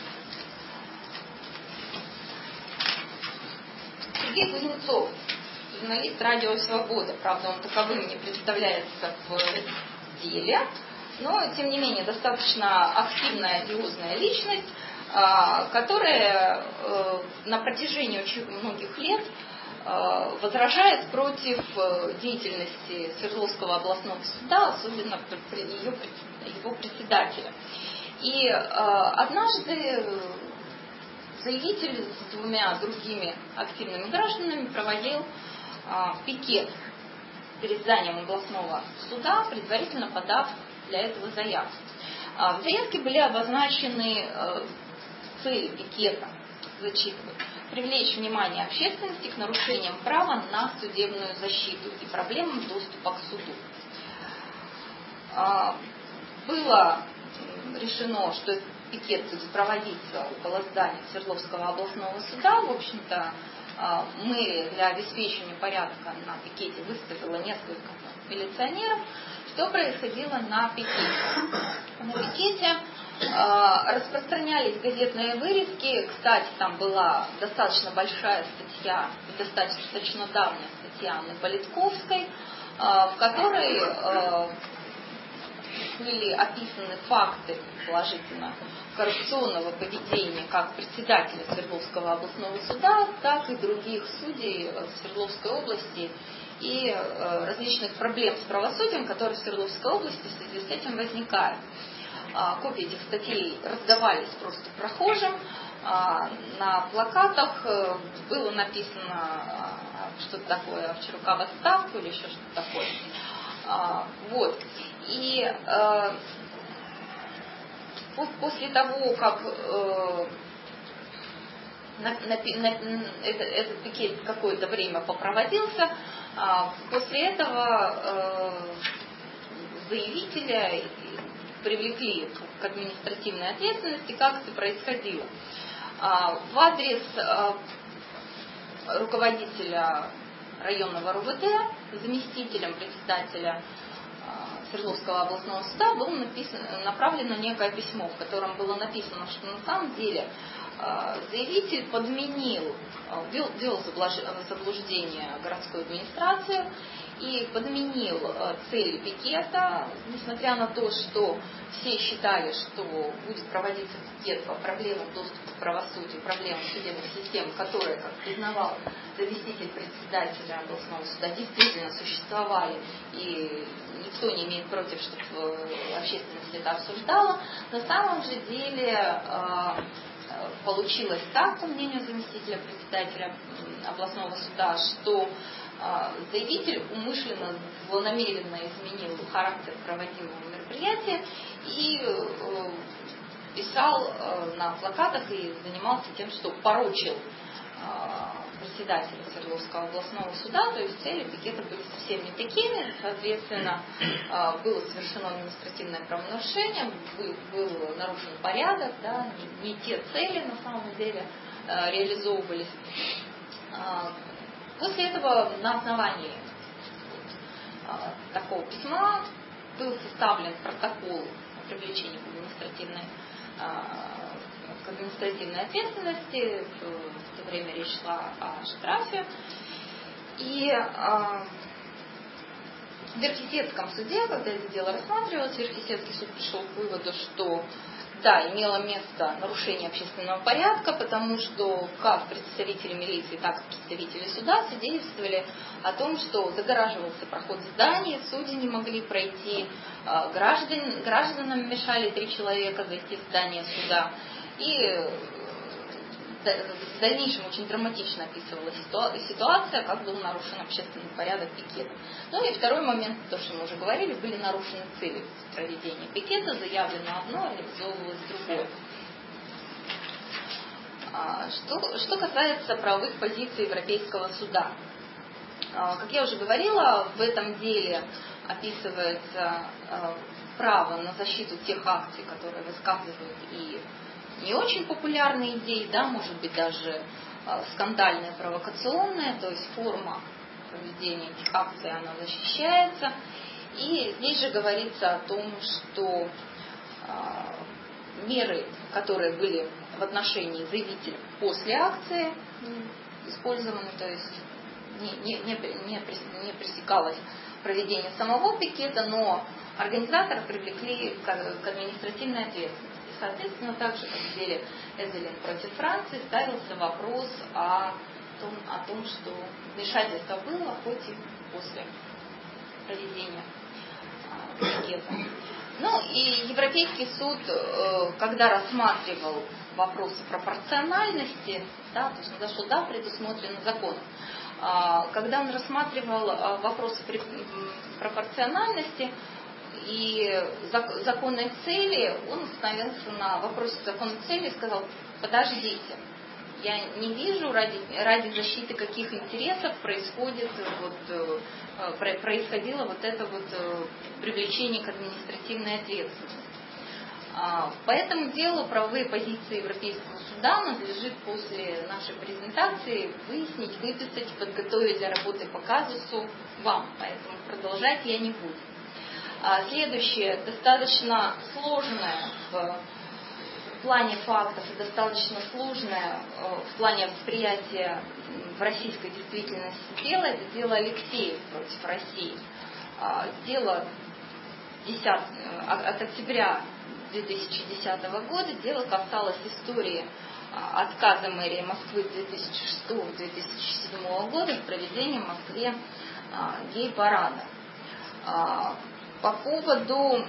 Сергей Кузнецов, журналист радио «Свобода». Правда, он таковым не представляется в деле, но, тем не менее, достаточно активная, одиозная личность, которая на протяжении очень многих лет возражает против деятельности Свердловского областного суда, особенно его председателя. И однажды заявитель с двумя другими активными гражданами проводил пикет перед зданием областного суда, предварительно подав для этого заявку. В заявке были обозначены цели пикета, зачитываю: привлечь внимание общественности к нарушениям права на судебную защиту и проблемам доступа к суду. Было решено, что этот пикет будет проводиться около здания Свердловского областного суда. В общем-то, мэрия для обеспечения порядка на пикете выставила несколько милиционеров. Что происходило на пикете? На пикете распространялись газетные вырезки. Кстати, там была достаточно большая статья, достаточно давняя статья Анны Политковской, в которой были описаны факты положительно коррупционного поведения как председателя Свердловского областного суда, так и других судей Свердловской области и различных проблем с правосудием, которые в Свердловской области в связи с этим возникают. Копии этих статей раздавались просто прохожим. На плакатах было написано что-то такое «Овчарука в отставку» или еще что-то такое. Вот. И после того, как этот пикет какое-то время попроводился, после этого заявителя привлекли к административной ответственности. Как это происходило? В адрес руководителя районного РУВД, заместителем председателя Свердловского областного суда было направлено некое письмо, в котором было написано, что на самом деле заявитель подменил, ввел в заблуждение городскую администрацию и подменил цели пикета, несмотря на то, что все считали, что будет проводиться пикет по проблемам доступа к правосудию, проблемам судебных систем, которые, как признавал заместитель председателя областного суда, действительно существовали, и никто не имеет против, чтобы общественность это обсуждала. На самом же деле получилось так, по мнению заместителя председателя областного суда, что заявитель умышленно, злонамеренно изменил характер проводимого мероприятия и писал на плакатах и занимался тем, что порочил председателя Свердловского областного суда, то есть цели пикета были совсем не такими, соответственно, было совершено административное правонарушение, был нарушен порядок, да, не те цели на самом деле реализовывались. После этого на основании такого письма был составлен протокол о привлечении к административной ответственности. В то время речь шла о штрафе. И в Верхесецком суде, когда это дело рассматривалось, Верхесецкий суд пришел к выводу, что да, имело место нарушение общественного порядка, потому что как представители милиции, так и представители суда свидетельствовали о том, что загораживался проход здания, судьи не могли пройти, гражданам мешали 3 человека зайти в здание суда. И в дальнейшем очень драматично описывалась ситуация, как был нарушен общественный порядок пикета. Ну и второй момент, то, что мы уже говорили, были нарушены цели проведения пикета, заявлено одно, реализовывалось другое. Что касается правовых позиций Европейского суда. Как я уже говорила, в этом деле описывается право на защиту тех акций, которые высказывают и не очень популярные идеи, да, может быть даже скандальная, провокационная, то есть форма проведения этих акций, она защищается. И здесь же говорится о том, что меры, которые были в отношении заявителя после акции использованы, то есть не пресекалось проведение самого пикета, но организаторы привлекли к административной ответственности. Соответственно, так же, как в деле Эзелин против Франции, ставился вопрос о том, что вмешательство было, хоть и после проведения пикета. Ну и Европейский суд, когда рассматривал вопросы пропорциональности, да, то есть за что да, предусмотрено законом, когда он рассматривал вопросы пропорциональности и законной цели, он остановился на вопросе законной цели и сказал: подождите, я не вижу, ради защиты каких интересов происходило вот это вот привлечение к административной ответственности. По этому делу правовые позиции Европейского суда надлежит после нашей презентации выяснить, выписать, подготовить для работы по казусу вам, поэтому продолжать я не буду. Следующее, достаточно сложное в плане фактов и достаточно сложное в плане восприятия в российской действительности дело, это дело Алексеев против России. Дело от октября 2010 года, дело касалось истории отказа мэрии Москвы 2006-2007 года в проведении в Москве гей-парада. По поводу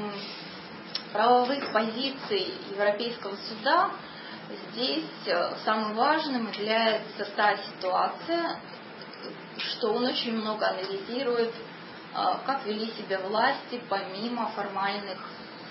правовых позиций Европейского суда, здесь самым важным является та ситуация, что он очень много анализирует, как вели себя власти помимо формальных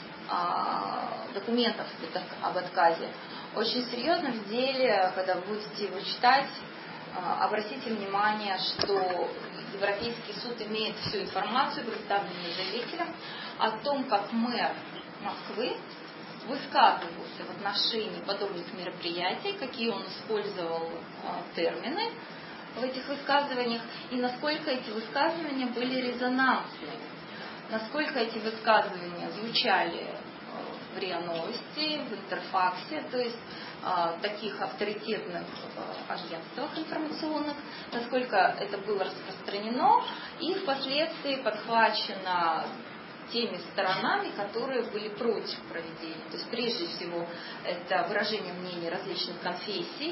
документов об отказе. Очень серьезно в деле, когда вы будете его читать, обратите внимание, что Европейский суд имеет всю информацию, представленную заявителем, о том, как мэр Москвы высказывался в отношении подобных мероприятий, какие он использовал термины в этих высказываниях, и насколько эти высказывания были резонансными, насколько эти высказывания звучали в РИА Новости, в Интерфаксе, то есть таких авторитетных агентствах информационных, насколько это было распространено и впоследствии подхвачено теми сторонами, которые были против проведения. То есть прежде всего это выражение мнений различных конфессий,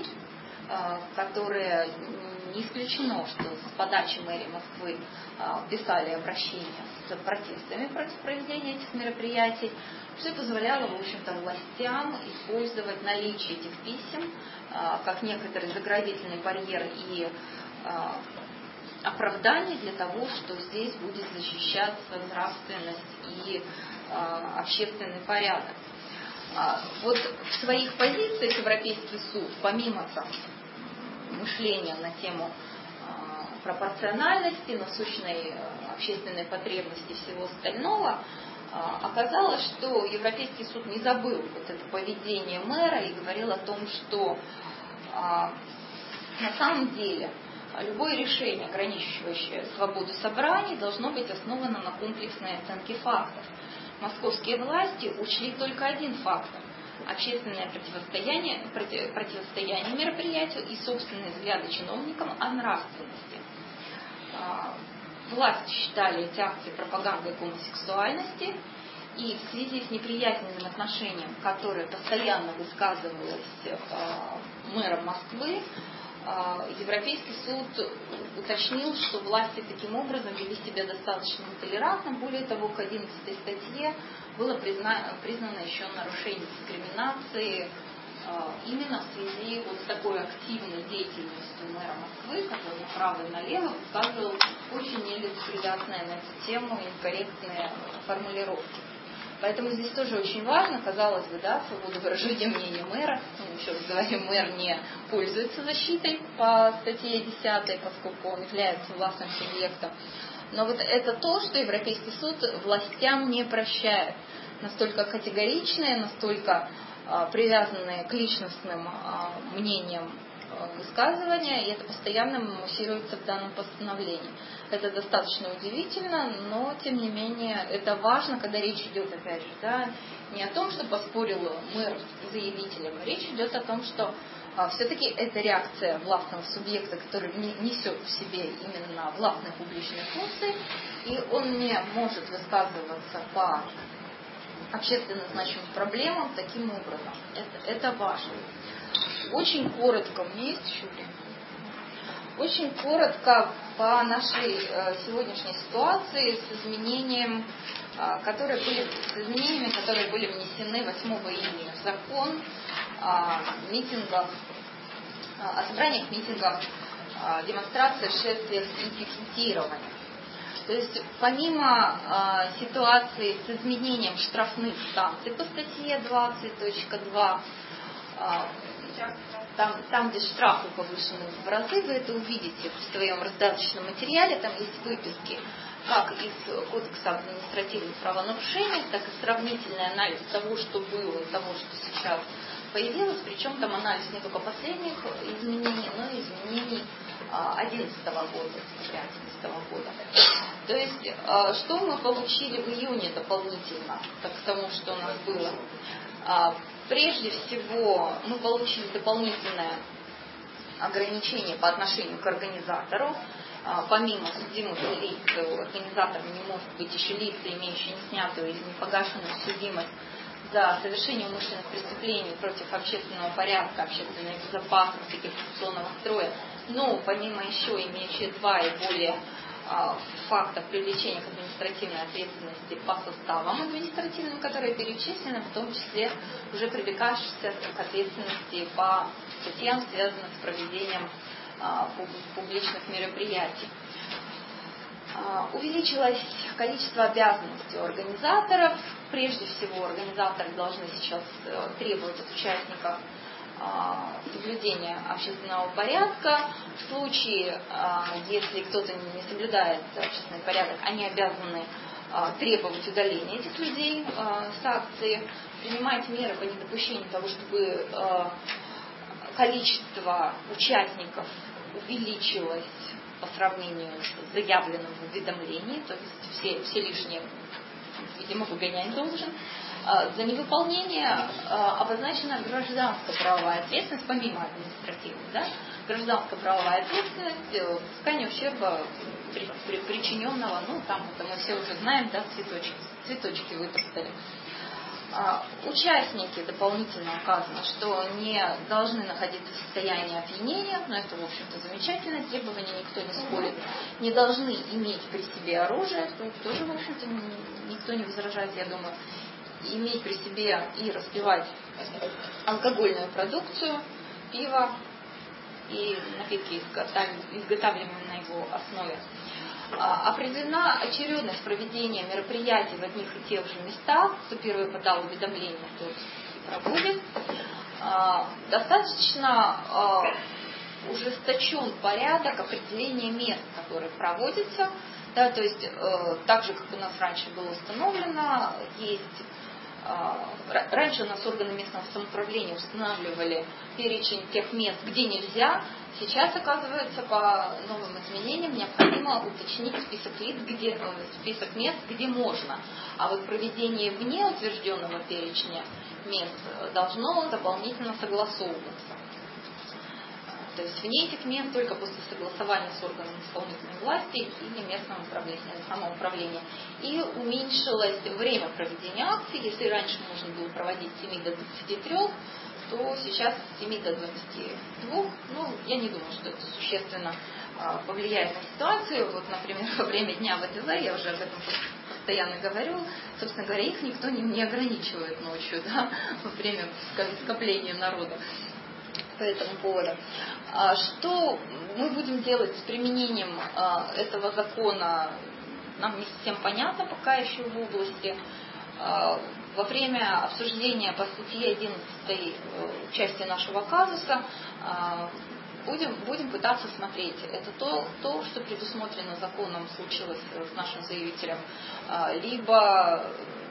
которые не исключено, что с подачи мэрии Москвы писали обращения с протестами против проведения этих мероприятий, что позволяло, в общем-то, властям использовать наличие этих писем как некоторый заградительный барьер и оправдание для того, что здесь будет защищаться нравственность и общественный порядок. Вот в своих позициях Европейский суд, помимо мышления на тему пропорциональности, насущной общественной потребности и всего остального, оказалось, что Европейский суд не забыл вот это поведение мэра и говорил о том, что На самом деле, любое решение, ограничивающее свободу собраний, должно быть основано на комплексной оценке фактов. Московские власти учли только один фактор – общественное противостояние мероприятию и собственные взгляды чиновникам о нравственности. Власти считали эти акции пропагандой гомосексуальности, и в связи с неприязненным отношением, которое постоянно высказывалось мэром Москвы, Европейский суд уточнил, что власти таким образом вели себя достаточно нетолерантно. Более того, к 11 статье было признано еще нарушение дискриминации именно в связи вот с такой активной деятельностью мэра Москвы, который направо и налево высказывал очень нелицеприятные на эту тему инкорректные формулировки. Поэтому здесь тоже очень важно, казалось бы, да, свобода выражения мнения мэра. Еще раз говорю, мэр не пользуется защитой по статье 10, поскольку он является властным субъектом. Но вот это то, что Европейский суд властям не прощает. Настолько категоричные, настолько привязанные к личностным мнениям высказывания, и это постоянно муссируется в данном постановлении. Это достаточно удивительно, но тем не менее это важно, когда речь идет, опять же, да, не о том, что поспорил мэр с заявителем, речь идет о том, что все-таки это реакция властного субъекта, который несет в себе именно властные публичные функции, и он не может высказываться по общественно значимым проблемам таким образом. Это важно. Очень коротко, у меня есть еще время? Очень коротко по нашей сегодняшней ситуации с изменениями, которые были внесены 8 июня в закон о митингах, о собраниях, митингах, демонстрациях, шествиях и пикетированиях. То есть помимо ситуации с изменением штрафных санкций по статье 20.2, там, где штрафы повышены в разы, вы это увидите в своем раздаточном материале, там есть выписки как из Кодекса административных правонарушений, так и сравнительный анализ того, что было, и того, что сейчас появилось, причем там анализ не только последних изменений, но и изменений 2011 года, сентября 2011 года. То есть, что мы получили в июне дополнительно к тому, что у нас было? Прежде всего, мы получили дополнительное ограничение по отношению к организатору. Помимо судимых лиц, организатором не может быть еще лица, имеющие неснятую или непогашенную судимость за совершение умышленных преступлений против общественного порядка, общественной безопасности, конституционного строя, но помимо еще имеющие 2 и более фактов привлечения к административной ответственности по составам административным, которые перечислены, в том числе уже привлекающихся к ответственности по статьям, связанных с проведением публичных мероприятий. Увеличилось количество обязанностей у организаторов. Прежде всего, организаторы должны сейчас требовать от участников соблюдения общественного порядка. В случае, если кто-то не соблюдает общественный порядок, они обязаны требовать удаления этих людей с акции, принимать меры по недопущению того, чтобы количество участников увеличилось по сравнению с заявленным в уведомлении, то есть все лишние, видимо, выгонять должен. За невыполнение обозначена гражданско-правовая ответственность, помимо административной, да? Гражданско-правовая ответственность, взыскание ущерба причиненного, там это мы все уже знаем, да, цветочки выпустили. Участники дополнительно указано, что не должны находиться в состоянии опьянения, но это, в общем-то, замечательное требование, никто не спорит. Не должны иметь при себе оружие, что тоже, в общем-то, никто не возражает, я думаю. Иметь при себе и распивать алкогольную продукцию, пиво и напитки, изготавливаемые на его основе. Определена очередность проведения мероприятий в одних и тех же местах. Кто первый подал уведомление, тот и проводит. Достаточно ужесточен порядок определения мест, которые проводятся. Да, то есть так же, как у нас раньше было установлено, есть раньше у нас органы местного самоуправления устанавливали перечень тех мест, где нельзя. Сейчас, оказывается, по новым изменениям необходимо уточнить список мест, где можно. А вот проведение вне утвержденного перечня мест должно дополнительно согласовываться. То есть вне этих мест только после согласования с органом исполнительной власти или местного самоуправления. И уменьшилось время проведения акций. Если раньше можно было проводить с 7 до 23, то сейчас с 7 до 22. Я не думаю, что это существенно повлияет на ситуацию. Вот, например, во время дня ВТВ, я уже об этом постоянно говорю, собственно говоря, их никто не ограничивает ночью, да, во время скопления народа по этому поводу. Что мы будем делать с применением этого закона, нам не совсем понятно пока еще в области. Во время обсуждения по статье 11 части нашего казуса будем пытаться смотреть. Это то, что предусмотрено законом, случилось с нашим заявителем, либо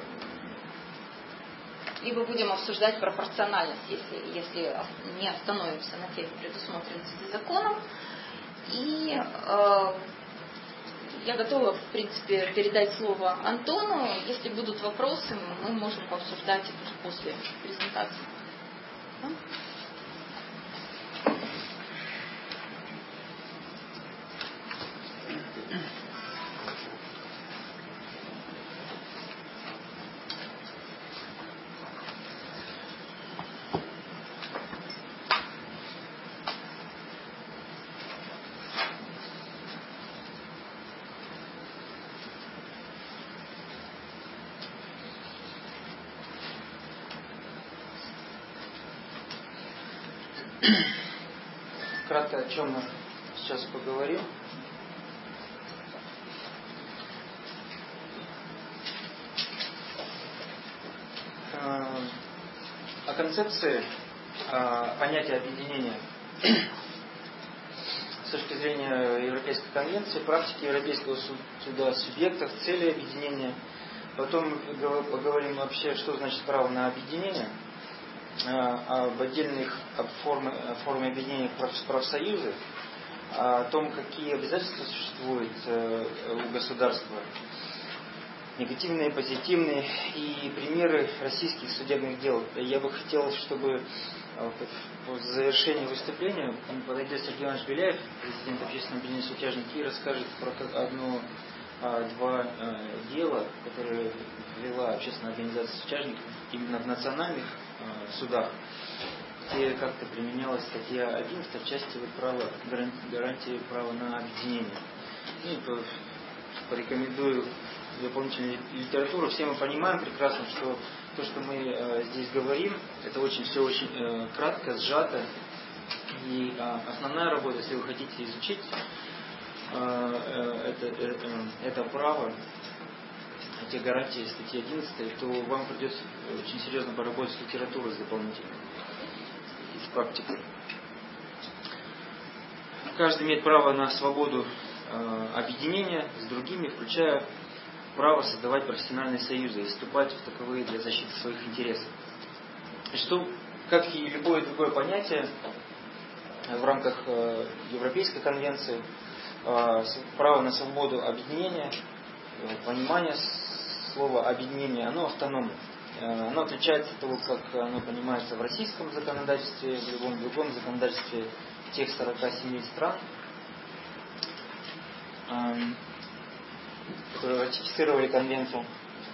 будем обсуждать пропорциональность, если не остановимся на теме предусмотренности законом. И я готова, в принципе, передать слово Антону. Если будут вопросы, мы можем пообсуждать их после презентации. Кратко, о чем мы сейчас поговорим. О концепции понятия объединения с точки зрения Европейской конвенции, практики Европейского суда, субъектов, цели объединения. Потом мы поговорим вообще, что значит право на объединение, об отдельных форме объединения профсоюзов, о том, какие обязательства существуют у государства, негативные, позитивные, и примеры российских судебных дел. Я бы хотел, чтобы в завершении выступления подойдет Сергей Иванович Беляев, президент общественного объединения «Сутяжники», и расскажет про одно-два дела, которые вела общественная организация «Сутяжников» именно в национальных судах, где как-то применялась статья 11 в части гарантии права на объединение. И порекомендую дополнительную литературу. Все мы понимаем прекрасно, что то, что мы здесь говорим, это все очень кратко, сжато. И основная работа, если вы хотите изучить это право, эти гарантии статьи 11, то вам придется очень серьезно поработать с литературой, с дополнительной, и с практикой. Каждый имеет право на свободу объединения с другими, включая право создавать профессиональные союзы и вступать в таковые для защиты своих интересов. И что, как и любое другое понятие в рамках Европейской конвенции, право на свободу объединения, понимание слова объединение, оно автономно. Оно отличается от того, как оно понимается в российском законодательстве, в любом другом законодательстве тех 47 стран, которые ратифицировали конвенцию.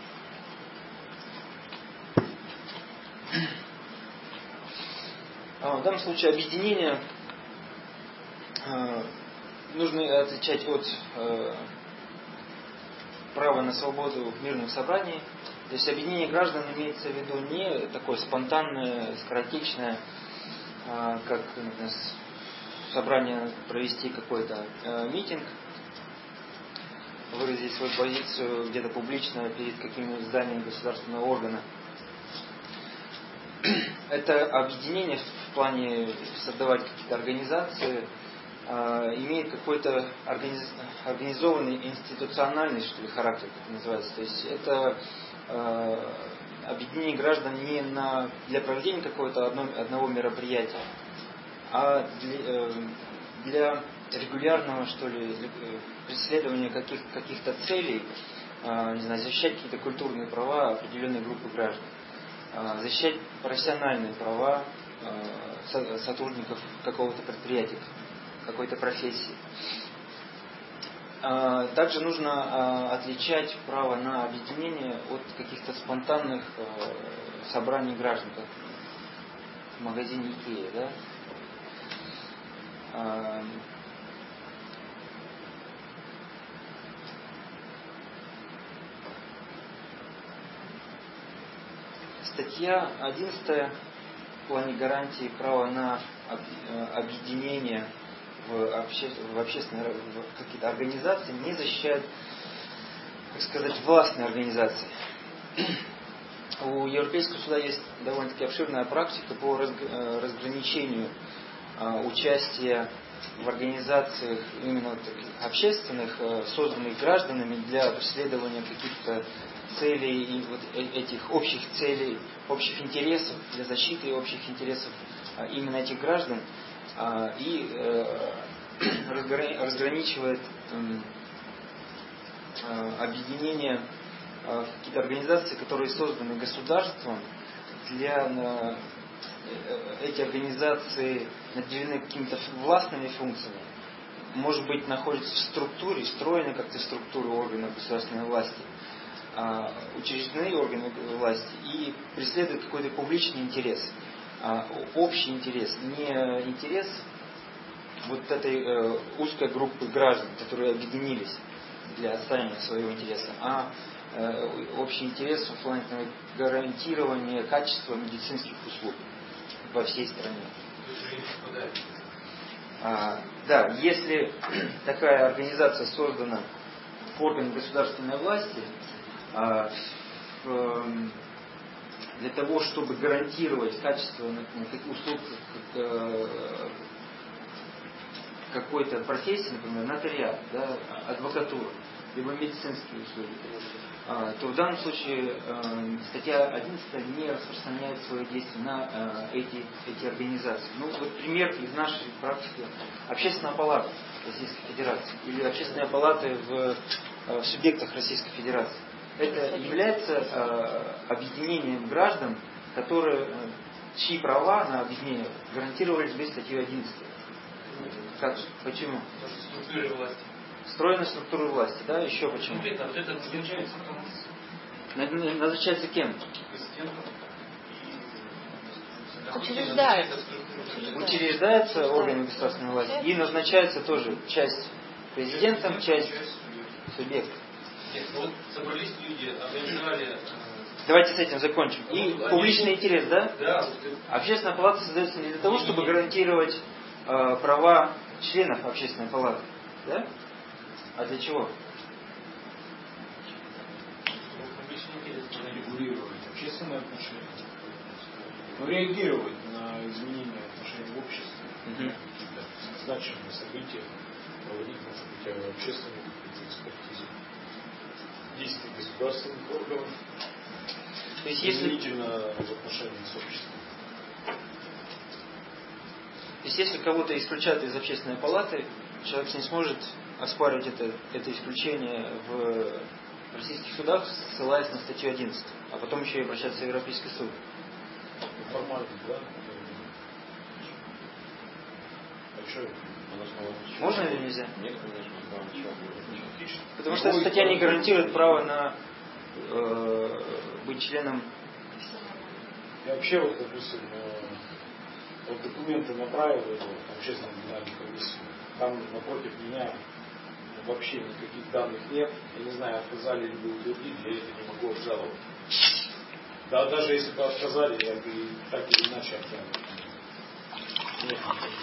В данном случае объединение нужно отличать от права на свободу в мирном собрании. То есть объединение граждан имеется в виду не такое спонтанное, скоротечное, как, например, собрание провести какой-то митинг, выразить свою позицию где-то публично перед каким-нибудь зданием государственного органа. Это объединение в плане создавать какие-то организации имеет какой-то организованный институциональный, что ли, характер, как называется. То есть это объединение граждан не для проведения какого-то одного мероприятия, а для регулярного, что ли, преследования каких-то целей, не знаю, защищать какие-то культурные права определенной группы граждан, защищать профессиональные права сотрудников какого-то предприятия, какой-то профессии. Также нужно отличать право на объединение от каких-то спонтанных собраний граждан, как в магазине Икея, да? Статья 11 в плане гарантии права на объединение в какие-то организации не защищает, так сказать, властные организации. У Европейского суда есть довольно-таки обширная практика по разграничению участия в организациях именно общественных, созданных гражданами для преследования каких-то целей и вот этих общих целей, общих интересов, для защиты общих интересов именно этих граждан, и разграничивает объединение в какие-то организации, которые созданы государством. Эти организации наделены какими-то властными функциями, может быть, находятся в структуре, встроены как-то в структуру органов государственной власти, учреждены органы власти и преследуют какой-то публичный интерес, общий интерес, не интерес вот этой узкой группы граждан, которые объединились для отстаивания своего интереса, а общий интерес в плане гарантирования качества медицинских услуг во всей стране. Да, если такая организация создана в органе государственной власти для того, чтобы гарантировать качество услуг какой-то профессии, например, нотариат, да, адвокатура, либо медицинские услуги, то в данном случае статья 11 не распространяет свои действия на эти организации. Ну, вот пример из нашей практики: Общественная палата Российской Федерации или Общественная палата в субъектах Российской Федерации. Это является объединением граждан, чьи права на объединение гарантировались бы статьей 11. Как? Почему? Структура власти. Встроена структура власти, да? Еще почему? Конкретно вот это назначается назначается кем? Учреждается органами государственной власти и назначается тоже часть президентом, часть субъектом. Нет, вот собрались люди, организовали. Давайте с этим закончим. И публичный интерес, да? Да. Общественная палата создается не для того, чтобы гарантировать права членов общественной палаты, да? А для чего? Регулировать общественные отношения, реагировать на изменения отношений в обществе, какие-то значимые события, проводить, может быть, общественные экспертизы, действия государственных органов, то есть, изменительно в отношениях с обществом. То есть, если кого-то исключат из общественной палаты, человек не сможет оспаривать это исключение в российских судах, ссылаясь на статью 11, а потом еще и обращаться в Европейский суд. Формально, да? Можно или нельзя? Нет, конечно. Потому что эта статья не гарантирует право на быть членом. И вообще, вот, допустим, вот документы направил в эту общественную генеральную комиссию, там напротив меня вообще никаких данных нет, я не знаю, отказали или утвердили, я это не могу обжаловать. Да, даже если бы отказали, я бы так или иначе обжаловал. Нет.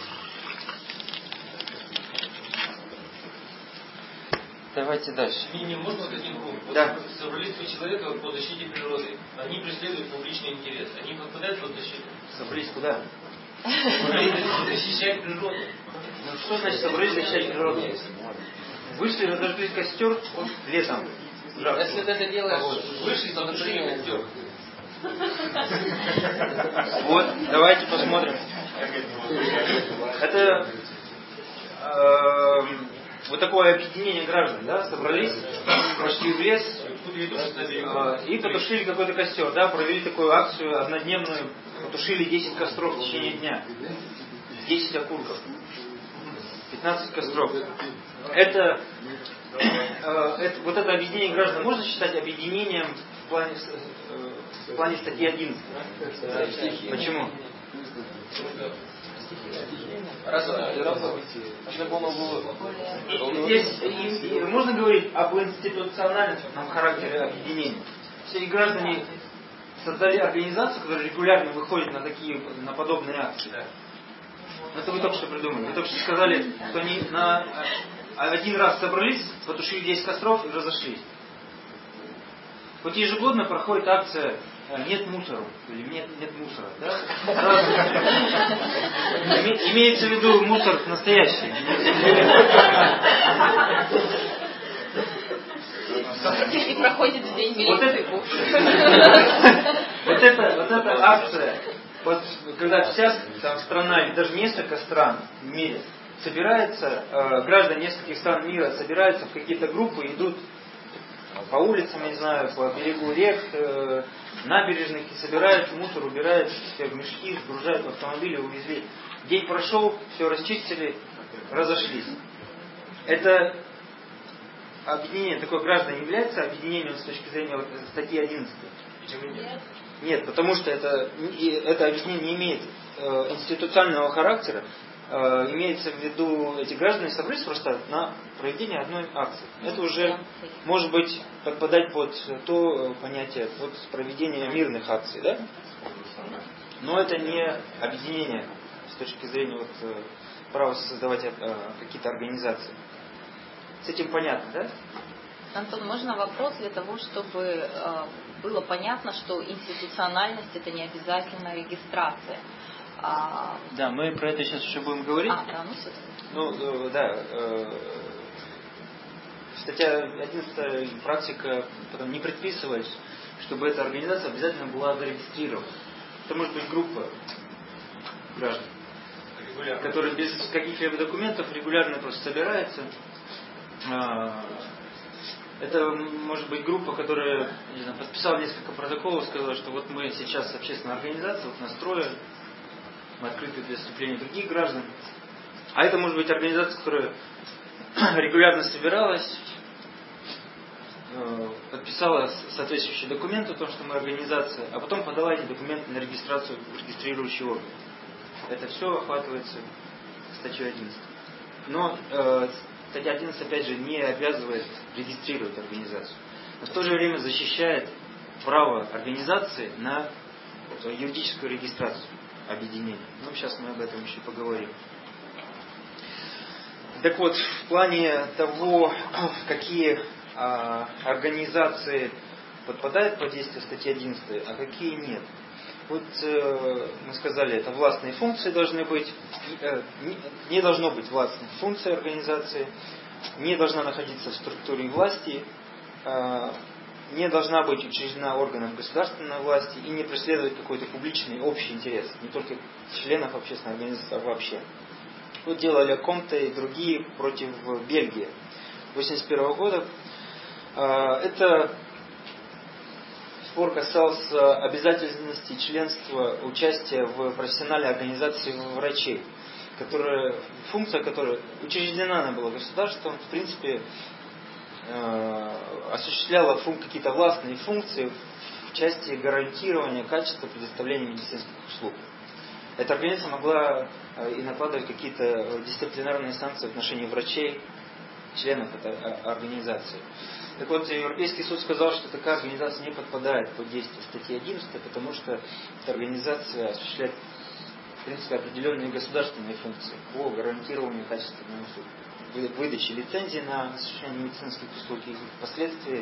Давайте дальше. Не можно вот один пункт? Да. Вот собрались 3 человека по защите природы. Они преследуют публичный интерес. Они попадают под защиту. Собрались куда? Защищать природу. Ну что значит собрались защищать природу? Вышли, разожгли костер летом. Если ты это делаешь, вышли, то тушили костер. Вот, давайте посмотрим. Это вот такое объединение граждан, да, собрались, пошли в лес и потушили какой-то костер, да, провели такую акцию однодневную, потушили 10 костров в течение дня, 10 окурков, 15 костров. Вот это объединение граждан можно считать объединением в плане статьи 11? Почему? Здесь можно говорить об институциональном характере объединения. Все граждане создали организацию, которая регулярно выходит на подобные акции. Это вы только что придумали. Вы только что сказали, что они один раз собрались, потушили 10 костров и разошлись. Вот ежегодно проходит акция «Нет мусора» или «Нет мусора». Да? Имеется в виду мусор настоящий. И проходит день милиции. Вот эта акция, когда вся страна, или даже несколько стран в мире собирается, граждане нескольких стран мира собираются в какие-то группы, идут по улицам, не знаю, по берегу рек, набережных, и собирают мусор, убирают в мешки, сгружают в автомобили, увезли. День прошел, все расчистили, разошлись. Это объединение, такое граждан является объединением с точки зрения статьи 11? Нет, потому что это объединение не имеет институционального характера. Имеется в виду, эти граждане собрались просто на проведение одной акции. Это уже может быть подпадать под то понятие, под проведение мирных акций, да? Но это не объединение с точки зрения права создавать какие-то организации. С этим понятно, да? Антон, можно вопрос для того, чтобы было понятно, что институциональность это не обязательно регистрация. Да, мы про это сейчас еще будем говорить. Статья 11 практика потом не предписывает, чтобы эта организация обязательно была зарегистрирована. Это может быть группа граждан, которые без каких-либо документов регулярно просто собираются. Это может быть группа, которая, не знаю, подписала несколько протоколов, сказала, что вот мы сейчас общественная организация, вот настроена, мы открыты для вступления других граждан. А это может быть организация, которая регулярно собиралась, подписала соответствующие документы о том, что мы организация, а потом подала эти документы на регистрацию в регистрирующий орган. Это все охватывается статьей 11. Но статья 11, опять же, не обязывает регистрировать организацию. Но в то же время защищает право организации на юридическую регистрацию объединения. Ну, сейчас мы об этом еще поговорим. Так вот, в плане того, какие организации подпадают под действие статьи 11, а какие нет. Вот мы сказали, это властные функции должны быть. Не должно быть властных функций организации, не должна находиться в структуре власти, не должна быть учреждена органом государственной власти и не преследовать какой-то публичный общий интерес, не только членов общественной организации, а вообще. Вот делали Комте и другие против Бельгии 1981 года. Это спор касался обязательности членства, участия в профессиональной организации врачей, функция которой учреждена она была государством, в принципе, осуществляла какие-то властные функции в части гарантирования качества предоставления медицинских услуг. Эта организация могла и накладывать какие-то дисциплинарные санкции в отношении врачей, членов этой организации. Так вот, Европейский суд сказал, что такая организация не подпадает под действие статьи 11, потому что эта организация осуществляет, в принципе, определенные государственные функции по гарантированию качественных услуг, выдаче лицензии на осуществление медицинских услуг и впоследствии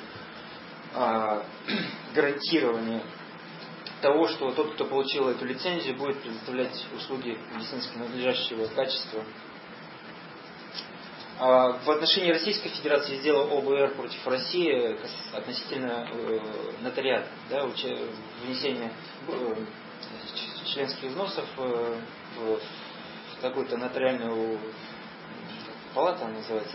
гарантирование того, что тот, кто получил эту лицензию, будет предоставлять услуги медицински надлежащего качества. В отношении Российской Федерации сделал ОБР против России относительно нотариата, да, внесения членских взносов в какую-то нотариальную палату, она называется,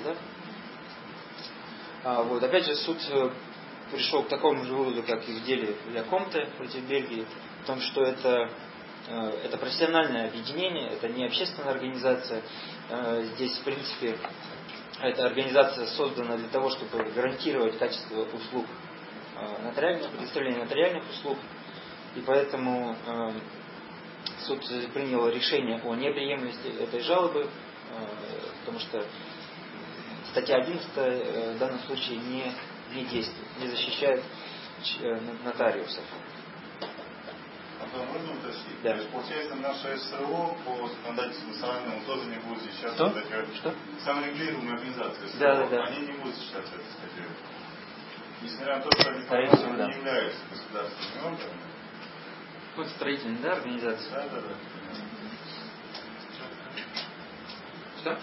да? Вот. Опять же, суд пришел к такому же выводу, как и в деле Ля Комте против Бельгии, в том, что это профессиональное объединение, это не общественная организация. Здесь, в принципе, эта организация создана для того, чтобы гарантировать качество услуг предоставления нотариальных услуг. И поэтому суд принял решение о неприемлемости этой жалобы, потому что статья 11 в данном случае не действует, не защищает нотариусов. Антон, можно уточнить? Да. То есть, получается, наше СРО по законодательству национальному тоже не будет защищаться Что? статьей. Что? Саморегулируемые организации СРО, Да. они не будут защищаться этой статьей. Несмотря на то, что они Скорее формально всего, да. не являются государственными органами. Вот строительная, да, организация? Да. Что?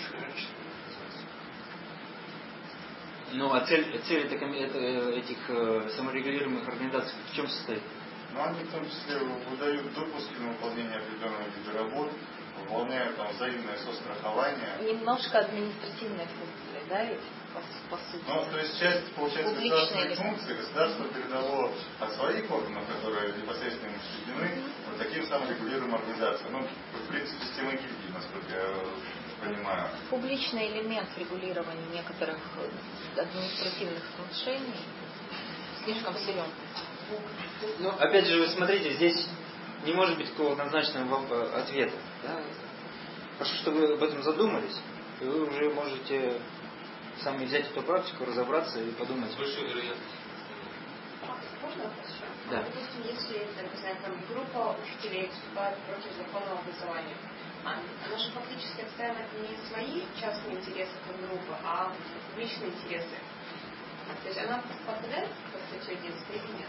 Ну, а цель этих саморегулируемых организаций в чем состоит? Но они в том числе выдают допуски на выполнение определенного вида работ, выполняют там взаимное сострахование. Немножко административные функции, да, ведь, по сути. Ну, то есть часть, получается, государственной функции государство передало от своих органов, которые непосредственно им учреждены, вот таким саморегулируемым организациям. Ну, в принципе, система гильдии, насколько я понимаю. Публичный элемент регулирования некоторых административных отношений слишком силен. Ну, опять же, вы смотрите, здесь не может быть такого однозначного ответа. Да? Хорошо, что вы об этом задумались, и вы уже можете сами взять эту практику, разобраться и подумать. С большой вероятностью. Можно вопрос еще? Да. Допустим, если, например, там группа учителей выступает против законного образования, она же фактически отстаивает не свои частные интересы как группа, а публичные интересы. То есть она попадает под статью 11 или нет?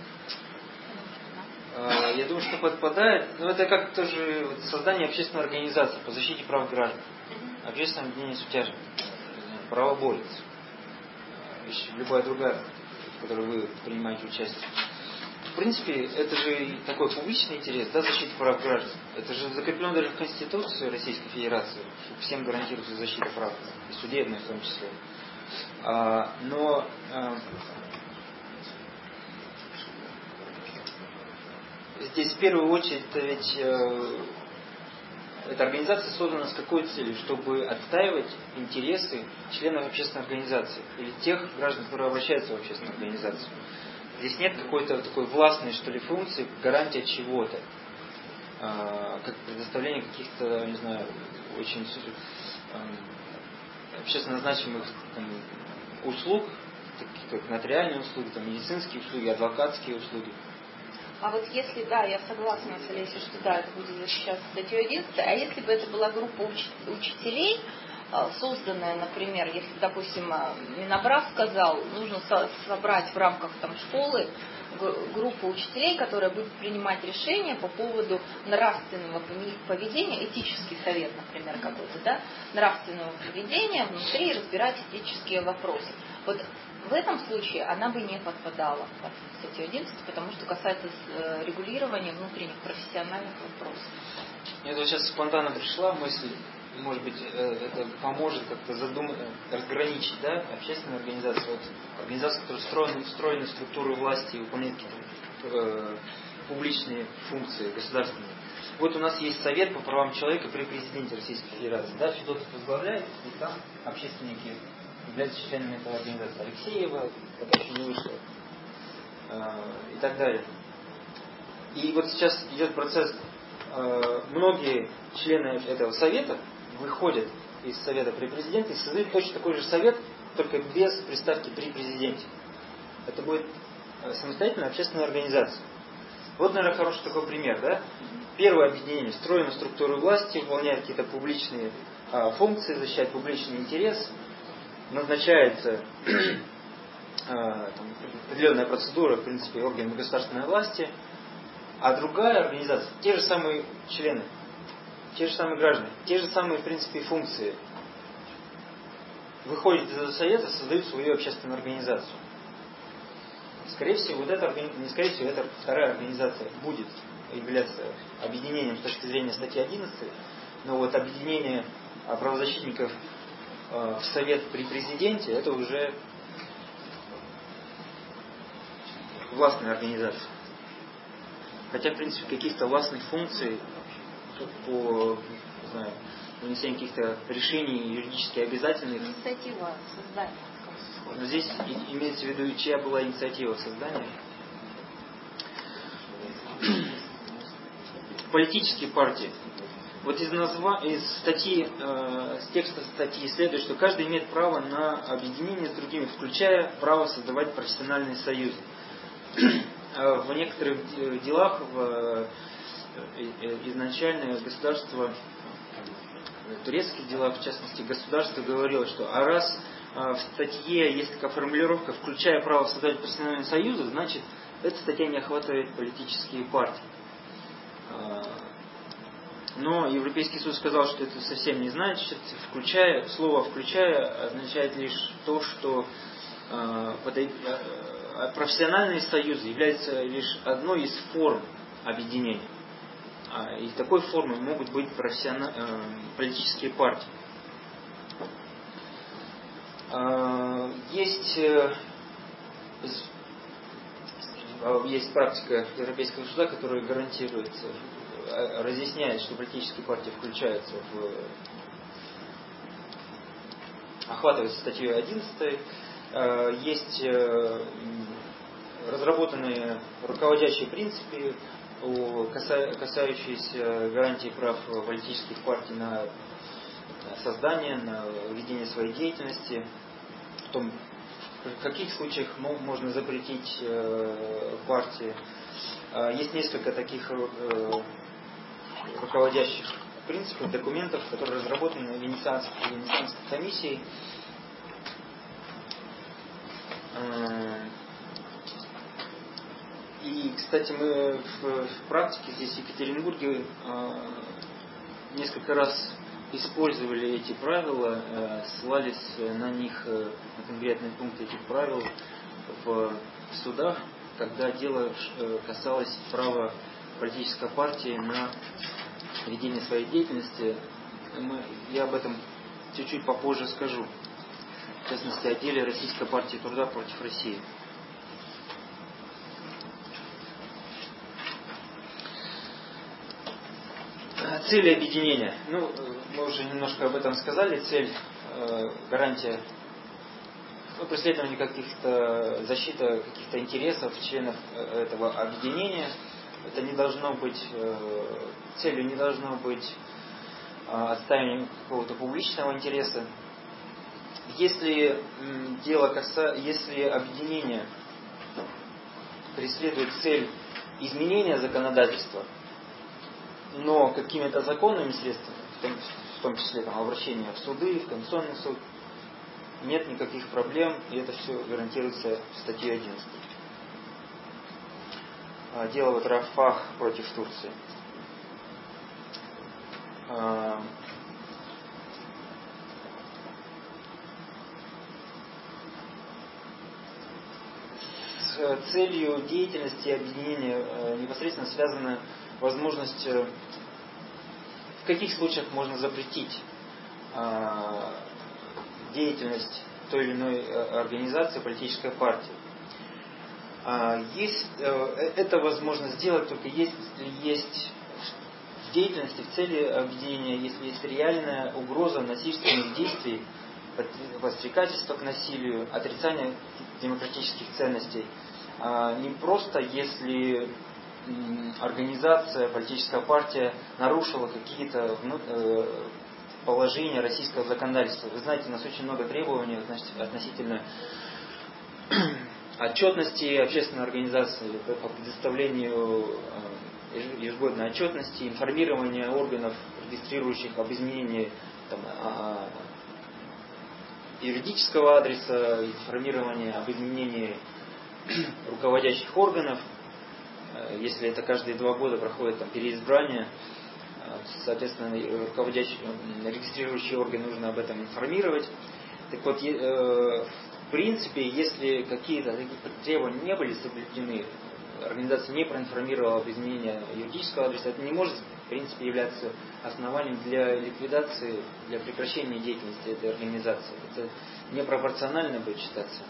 Я думаю, что подпадает. Но это как тоже создание общественной организации по защите прав граждан. Общественное объединение сутяжек, правоборец, любая другая, в которой вы принимаете участие. В принципе, это же и такой публичный интерес, да, защита прав граждан. Это же закреплено даже в Конституции Российской Федерации, что всем гарантируется защита прав, и судебная в том числе. Но здесь в первую очередь ведь эта организация создана с какой целью? Чтобы отстаивать интересы членов общественной организации или тех граждан, которые обращаются в общественную организацию. Здесь нет какой-то такой властной, что ли, функции, гарантия чего-то. Как предоставление каких-то, не знаю, очень общественно значимых услуг, таких как нотариальные услуги, медицинские услуги, адвокатские услуги. А вот если, да, я согласна с Олесей, что да, это будет защищаться статьей 11, а если бы это была группа учителей, созданная, например, если, допустим, Минобраз сказал, нужно собрать в рамках школы группу учителей, которая будет принимать решения по поводу нравственного поведения, этический совет, например, какой-то, да, нравственного поведения внутри, разбирать этические вопросы. Вот в этом случае она бы не подпадала под статью 11, потому что касается регулирования внутренних профессиональных вопросов. Мне вот сейчас спонтанно пришла мысль, может быть, это поможет как-то разграничить, да, общественную организацию от организации, которые встроены в структуру власти и выполняют какие-то публичные функции государственные. Вот у нас есть Совет по правам человека при президенте Российской Федерации. Да, Федотов возглавляет, и там общественники являются членами этой организации. Алексеева, пока еще не вышла, и так далее. И вот сейчас идет процесс, многие члены этого совета выходят из совета при президенте и создают точно такой же совет, только без приставки при президенте. Это будет самостоятельная общественная организация. Вот, наверное, хороший такой пример, да? Первое объединение встроено в структуру власти, выполняет какие-то публичные функции, защищает публичный интерес, назначается определенная процедура, в принципе, органами государственной власти, а другая организация, те же самые члены, те же самые граждане, те же самые, в принципе, функции. выходит из этого совета, создают свою общественную организацию. Скорее всего, эта вторая организация будет являться объединением с точки зрения статьи 11, но вот объединение правозащитников в совет при президенте, это уже властная организация. Хотя, в принципе, каких-то властных функций по вынесению каких-то решений юридически обязательных. Инициатива создания. Но здесь имеется в виду, чья была инициатива создания. Политические партии. Вот из статьи, с текста статьи следует, что каждый имеет право на объединение с другими, включая право создавать профессиональные союзы. В некоторых делах изначально государство, в турецких делах, в частности, государство говорило, что раз в статье есть такая формулировка, включая право создать профессиональные союзы, значит, эта статья не охватывает политические партии. Но Европейский суд сказал, что это совсем не значит. Слово «включая» означает лишь то, что профессиональные союзы являются лишь одной из форм объединения. И такой формой могут быть политические партии. Есть практика Европейского суда, которая гарантирует, разъясняет, что политические партии включаются охватываются статьей 11. Есть разработанные руководящие принципы, касающиеся гарантии прав политических партий на создание, на ведение своей деятельности, в том, в каких случаях можно запретить партии. Есть несколько таких руководящих принципов, документов, которые разработаны Венецианской комиссией. И, кстати, мы в практике здесь в Екатеринбурге несколько раз использовали эти правила, ссылались на них, на конкретные пункты этих правил в судах, когда дело касалось права политической партии на ведение своей деятельности. Я об этом чуть-чуть попозже скажу. В частности, о деле Российской партии труда против России. Цели объединения. Мы уже немножко об этом сказали. Цель гарантия преследования каких-то, защита каких-то интересов членов этого объединения. Это не должно быть, целью не должно быть отстаивание какого-то публичного интереса. Если объединение преследует цель изменения законодательства, но какими-то законными средствами, в том числе обращение в суды, в Конституционный суд, нет никаких проблем, и это все гарантируется в статье 11. Дело Рафах против Турции. С целью деятельности объединения непосредственно связана возможность, в каких случаях можно запретить деятельность той или иной организации, политической партии. Это возможно сделать только если есть в деятельности, в цели объединения, если есть реальная угроза насильственных действий, подстрекательства к насилию, отрицание демократических ценностей. Не просто если организация, политическая партия нарушила какие-то положения российского законодательства. Вы знаете, у нас очень много требований относительно отчетности общественной организации, по предоставлению ежегодной отчетности, информирования органов, регистрирующих об изменении юридического адреса, информирования об изменении руководящих органов. Если это каждые 2 года проходит переизбрание, соответственно, регистрирующие органы нужно об этом информировать. Так вот, в принципе, если какие-то такие требования не были соблюдены, организация не проинформировала об изменении юридического адреса, это не может, в принципе, являться основанием для ликвидации, для прекращения деятельности этой организации. Это непропорционально будет считаться.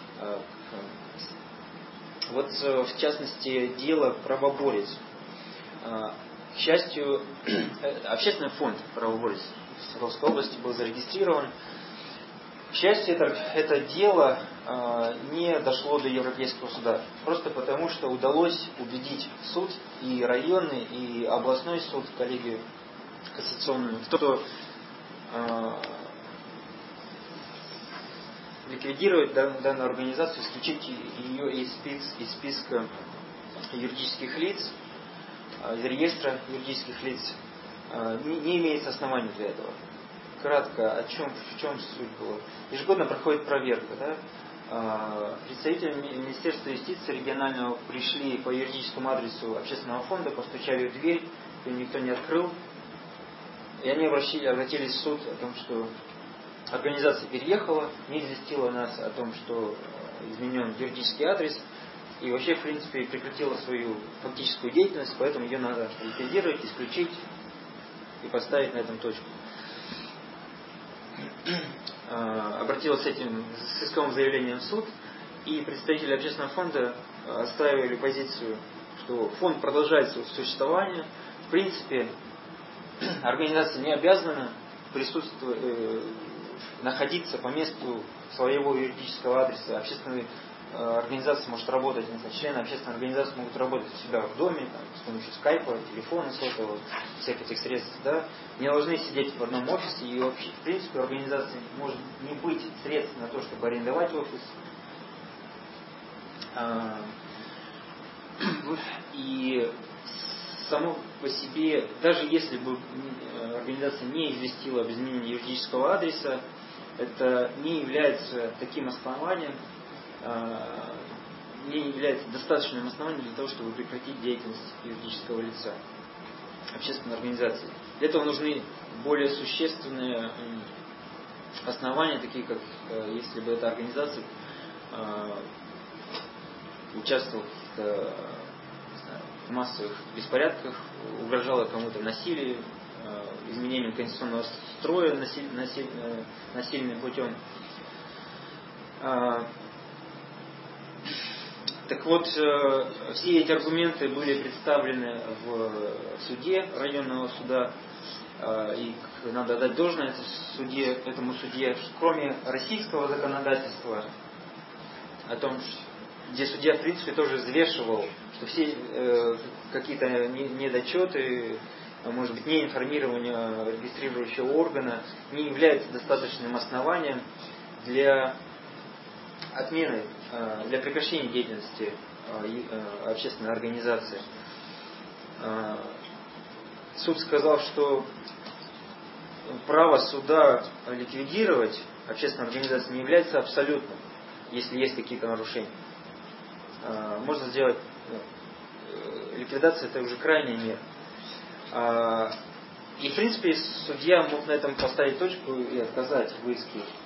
Вот, в частности, дело «Правоборец». К счастью, общественный фонд «Правоборец» в Свердловской области был зарегистрирован. К счастью, это дело не дошло до Европейского суда. Просто потому, что удалось убедить суд, и районный, и областной суд, коллегию кассационную, в том, что ликвидировать данную организацию, исключить ее из списка юридических лиц, из реестра юридических лиц, не имеется оснований для этого. Кратко, в чем суть была? Ежегодно проходит проверка. Да? Представители Министерства юстиции регионального пришли по юридическому адресу общественного фонда, постучали в дверь, им никто не открыл. И они обратились в суд о том, что организация переехала, не известила нас о том, что изменен юридический адрес, и вообще, в принципе, прекратила свою фактическую деятельность, поэтому ее надо ликвидировать, исключить и поставить на этом точку. Обратилась с исковым заявлением в суд, и представители общественного фонда отстаивали позицию, что фонд продолжает свое существование. В принципе, организация не обязана находиться по месту своего юридического адреса. Общественная организация может работать, члены общественной организации могут работать у себя в доме, с помощью скайпа, телефона, сотового, всех этих средств. Да? Не должны сидеть в одном офисе, и вообще, в принципе, у организации может не быть средств на то, чтобы арендовать офис. И само по себе, даже если бы организация не известила об изменении юридического адреса, это не является таким основанием, не является достаточным основанием для того, чтобы прекратить деятельность юридического лица, общественной организации. Для этого нужны более существенные основания, такие как если бы эта организация участвовала в массовых беспорядках, угрожала кому-то насилием, изменением конституционного строя насильным путем. Так вот, все эти аргументы были представлены в суде, районного суда, и надо дать должное этому судье, кроме российского законодательства, о том, где судья, в принципе, тоже взвешивал, что все какие-то недочеты, может быть, неинформирование регистрирующего органа не является достаточным основанием для отмены, для прекращения деятельности общественной организации. Суд сказал, что право суда ликвидировать общественную организацию не является абсолютным, если есть какие-то нарушения. Можно сделать ликвидацию, это уже крайняя мера. И, в принципе, судья мог на этом поставить точку и отказать в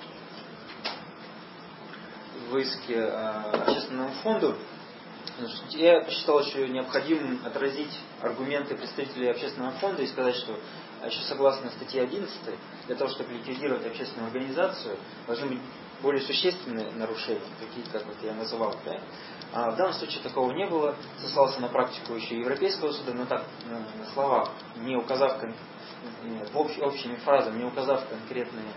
иске общественному фонду. Я посчитал еще необходимым отразить аргументы представителей общественного фонда и сказать, что еще согласно статье 11, для того, чтобы ликвидировать общественную организацию, должны быть более существенные нарушения, такие, как вот я называл. Да? А в данном случае такого не было. Сослался на практику еще Европейского суда, но так на словах, не указав общими фразами, не указав конкретные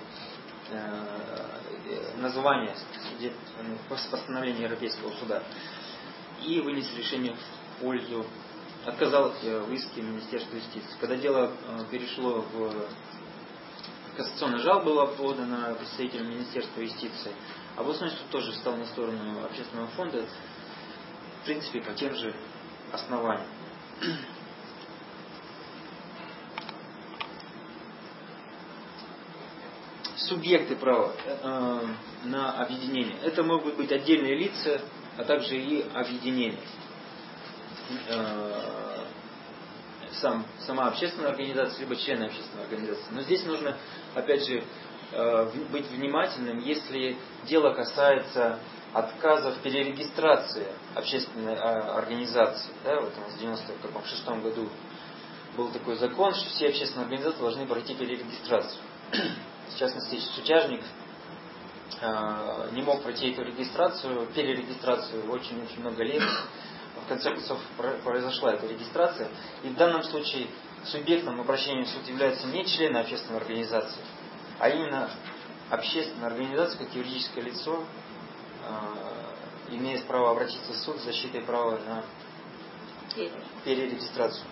названия постановления Европейского суда. И вынес решение в пользу, отказал в иске Министерства юстиции. Когда дело перешло в кассационная жалоба, была подана представителем Министерства юстиции, областной суд тоже встал на сторону общественного фонда, в принципе, по тем же основаниям. Субъекты права на объединение. Это могут быть отдельные лица, а также и объединения. Сама общественная организация, либо члены общественной организации. Но здесь нужно, опять же, быть внимательным, если дело касается отказа в перерегистрации общественной организации. Да, вот в 96 году был такой закон, что все общественные организации должны пройти перерегистрацию. В частности, сутяжник не мог пройти эту перерегистрацию очень-очень много лет. В конце концов произошла эта регистрация. И в данном случае субъектом обращения в суд являются не члены общественной организации, а именно общественная организация, как юридическое лицо, имеет право обратиться в суд с защитой права на перерегистрацию.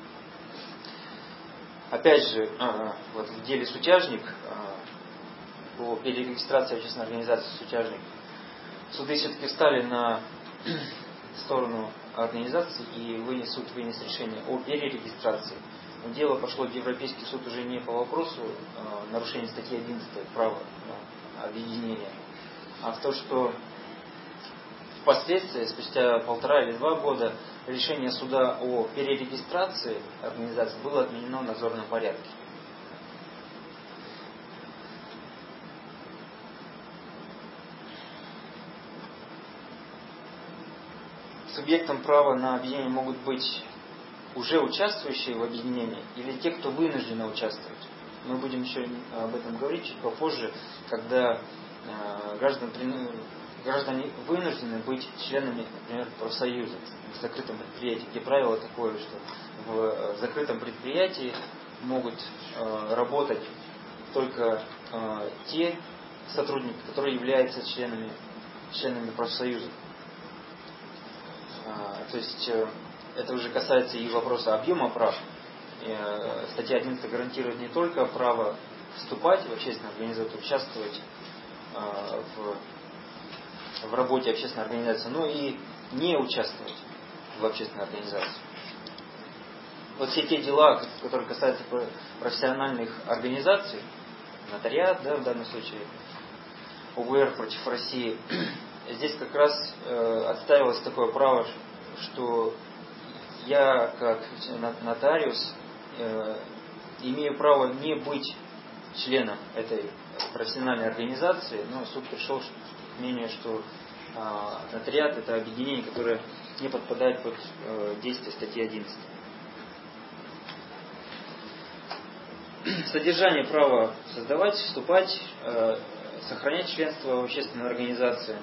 Опять же, вот в деле сутяжник, по перерегистрации общественной организации сутяжник, суды все-таки встали на сторону организации и суд вынес решение о перерегистрации. Но дело пошло в Европейский суд уже не по вопросу нарушения статьи 11 права на объединение, а в то, что впоследствии, спустя 1,5 или 2 года, решение суда о перерегистрации организации было отменено в надзорном порядке. Субъектом права на объединение могут быть уже участвующие в объединении или те, кто вынуждены участвовать. Мы будем еще об этом говорить чуть попозже, когда граждане вынуждены быть членами, например, профсоюза в закрытом предприятии, где правило такое, что в закрытом предприятии могут работать только те сотрудники, которые являются членами профсоюза. То есть это уже касается и вопроса объема прав. Статья 11 гарантирует не только право вступать в общественную организацию, участвовать в работе общественной организации, но и не участвовать в общественной организации. Вот все те дела, которые касаются профессиональных организаций, нотариат, да, в данном случае, ОВР против России, здесь как раз отстаивалось такое право, что я, как нотариус, имею право не быть членом этой профессиональной организации, но суд пришел к мнению, что нотариат — это объединение, которое не подпадает под действие статьи 11. Содержание права создавать, вступать, сохранять членство в общественной организации.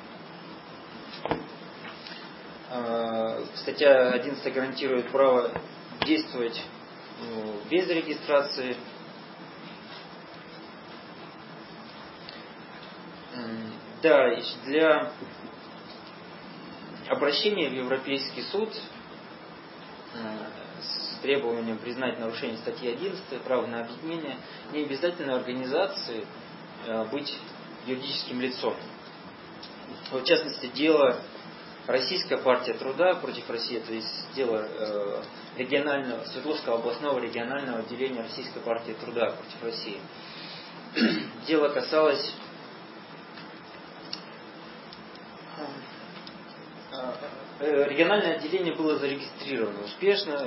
Статья 11 гарантирует право действовать без регистрации. Да, для обращения в Европейский суд с требованием признать нарушение статьи 11 права на объединение не обязательно организации быть юридическим лицом. В частности, дело Российская партия труда против России, то есть дело Свердловского областного регионального отделения Российской партии труда против России. Дело касалось региональное отделение было зарегистрировано успешно,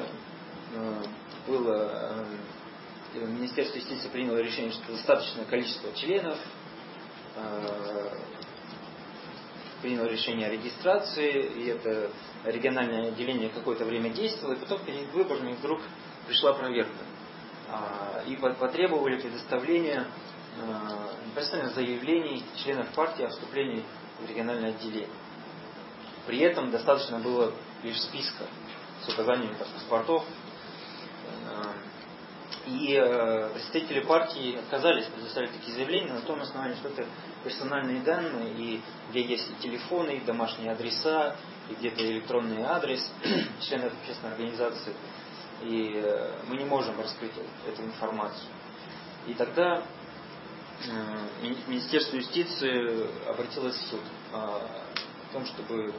Министерство юстиции приняло решение, что достаточное количество членов, приняло решение о регистрации, и это региональное отделение какое-то время действовало, и потом перед выборами вдруг пришла проверка. И потребовали предоставления заявлений членов партии о вступлении в региональное отделение. При этом достаточно было лишь списка с указанием паспортов. И представители партии отказались предоставить такие заявления на том основании, что это персональные данные, и где есть и телефоны, и домашние адреса, и где-то электронный адрес членов общественной организации. И мы не можем раскрыть эту информацию. И тогда Министерство юстиции обратилось в суд о том, чтобы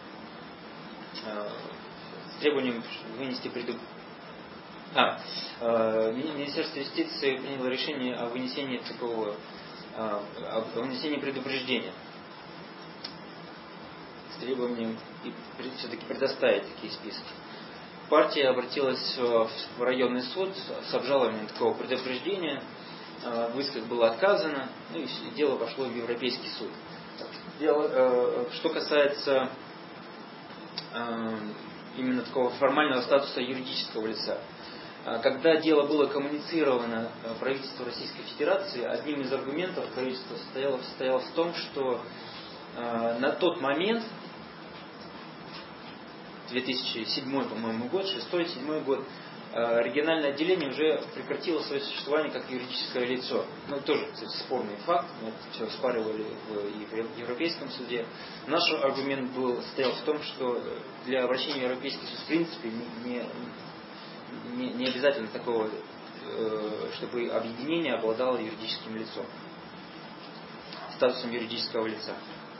с требованием вынести Министерство юстиции приняло решение о вынесении предупреждения с требованием все-таки предоставить такие списки. Партия обратилась в районный суд с обжалованием такого предупреждения. в исках было отказано, ну и дело пошло в Европейский суд. Что касается именно такого формального статуса юридического лица, когда дело было коммуницировано правительству Российской Федерации, одним из аргументов правительства состояло в том, что на тот момент, 2007, по-моему, год, 6-7 год, региональное отделение уже прекратило свое существование как юридическое лицо. Ну, тоже, кстати, спорный факт, мы это все оспаривали в Европейском суде. Наш аргумент состоял в том, что для обращения в Европейский суд в принципе не обязательно такого, чтобы объединение обладало юридическим лицом, статусом юридического лица.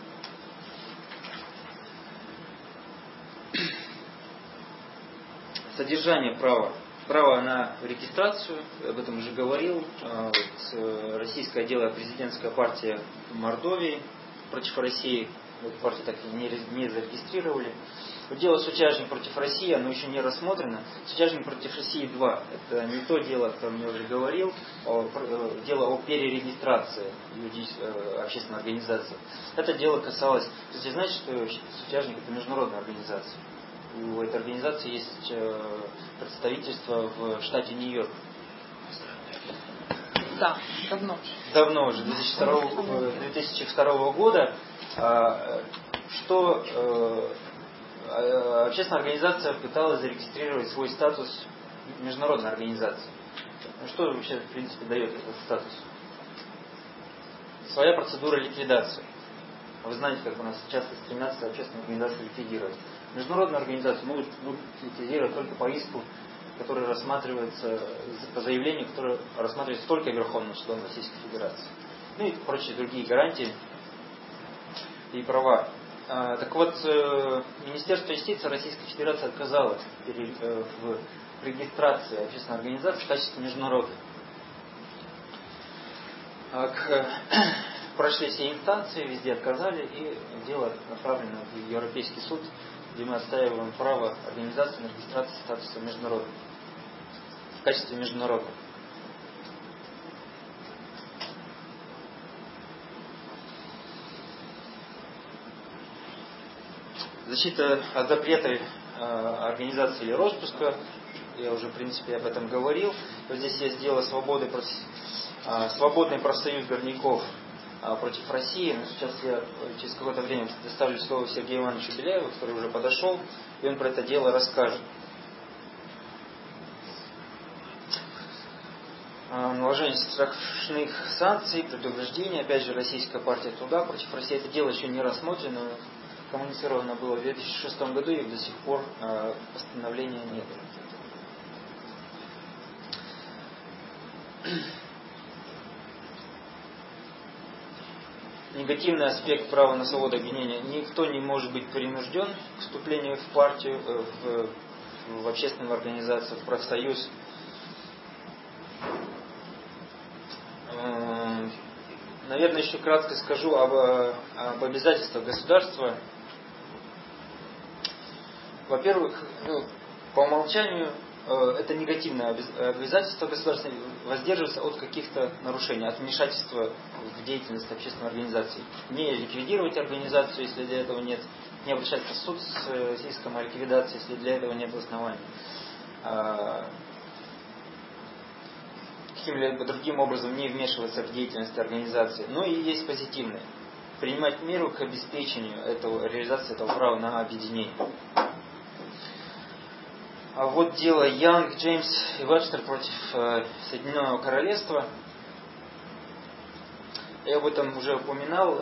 Содержание права. Право на регистрацию, об этом уже говорил, российское дело президентская партия Мордовии против России, эту партию так и не зарегистрировали. Дело Сутяжник против России, оно еще не рассмотрено. Сутяжник против России 2. Это не то дело, о котором я уже говорил, дело о перерегистрации общественной организации. Это дело касалось, кстати, знаете, что Сутяжник это международная организация. У этой организации есть представительство в штате Нью-Йорк. Да, давно. Давно уже, 2002 года. Что общественная организация пыталась зарегистрировать свой статус международной организации. Ну, что вообще, в принципе, дает этот статус? Своя процедура ликвидации. Вы знаете, как у нас часто стремятся общественные организации ликвидировать. Международные организации могут ликвидировать только по иску, который рассматривается, по заявлению, которое рассматривается только Верховным судом Российской Федерации. Ну и прочие другие гарантии и права. Так вот, Министерство юстиции Российской Федерации отказало в регистрации общественной организации в качестве международной. Прошли все инстанции, везде отказали, и дело направлено в Европейский суд, где мы отстаиваем право организации на регистрацию статуса международной. В качестве международной. Защита от запрета организации или распуска, я уже в принципе об этом говорил. Вот здесь есть дело свободный профсоюз горняков против России. Но сейчас я через какое-то время предоставлю слово Сергею Ивановичу Беляеву, который уже подошел, и он про это дело расскажет. Наложение страшных санкций, предупреждения, опять же, Российская партия труда против России. Это дело еще не рассмотрено, коммуницировано было в 2006 году, и до сих пор постановления нет. Негативный аспект права на свободу объединения. Никто не может быть принужден к вступлению в партию, в общественную организацию, в профсоюз. Наверное, еще кратко скажу об обязательствах государства. Во-первых, по умолчанию это негативное обязательство государства воздерживаться от каких-то нарушений, от вмешательства в деятельность общественной организации. Не ликвидировать организацию, если для этого нет, не обращаться в суд с иском о ликвидации, если для этого нет оснований. Каким-либо другим образом не вмешиваться в деятельность организации. Но и есть позитивное. Принимать меру к обеспечению реализации этого права на объединение. А вот дело Янг, Джеймс и Вебстер против Соединенного Королевства. Я об этом уже упоминал.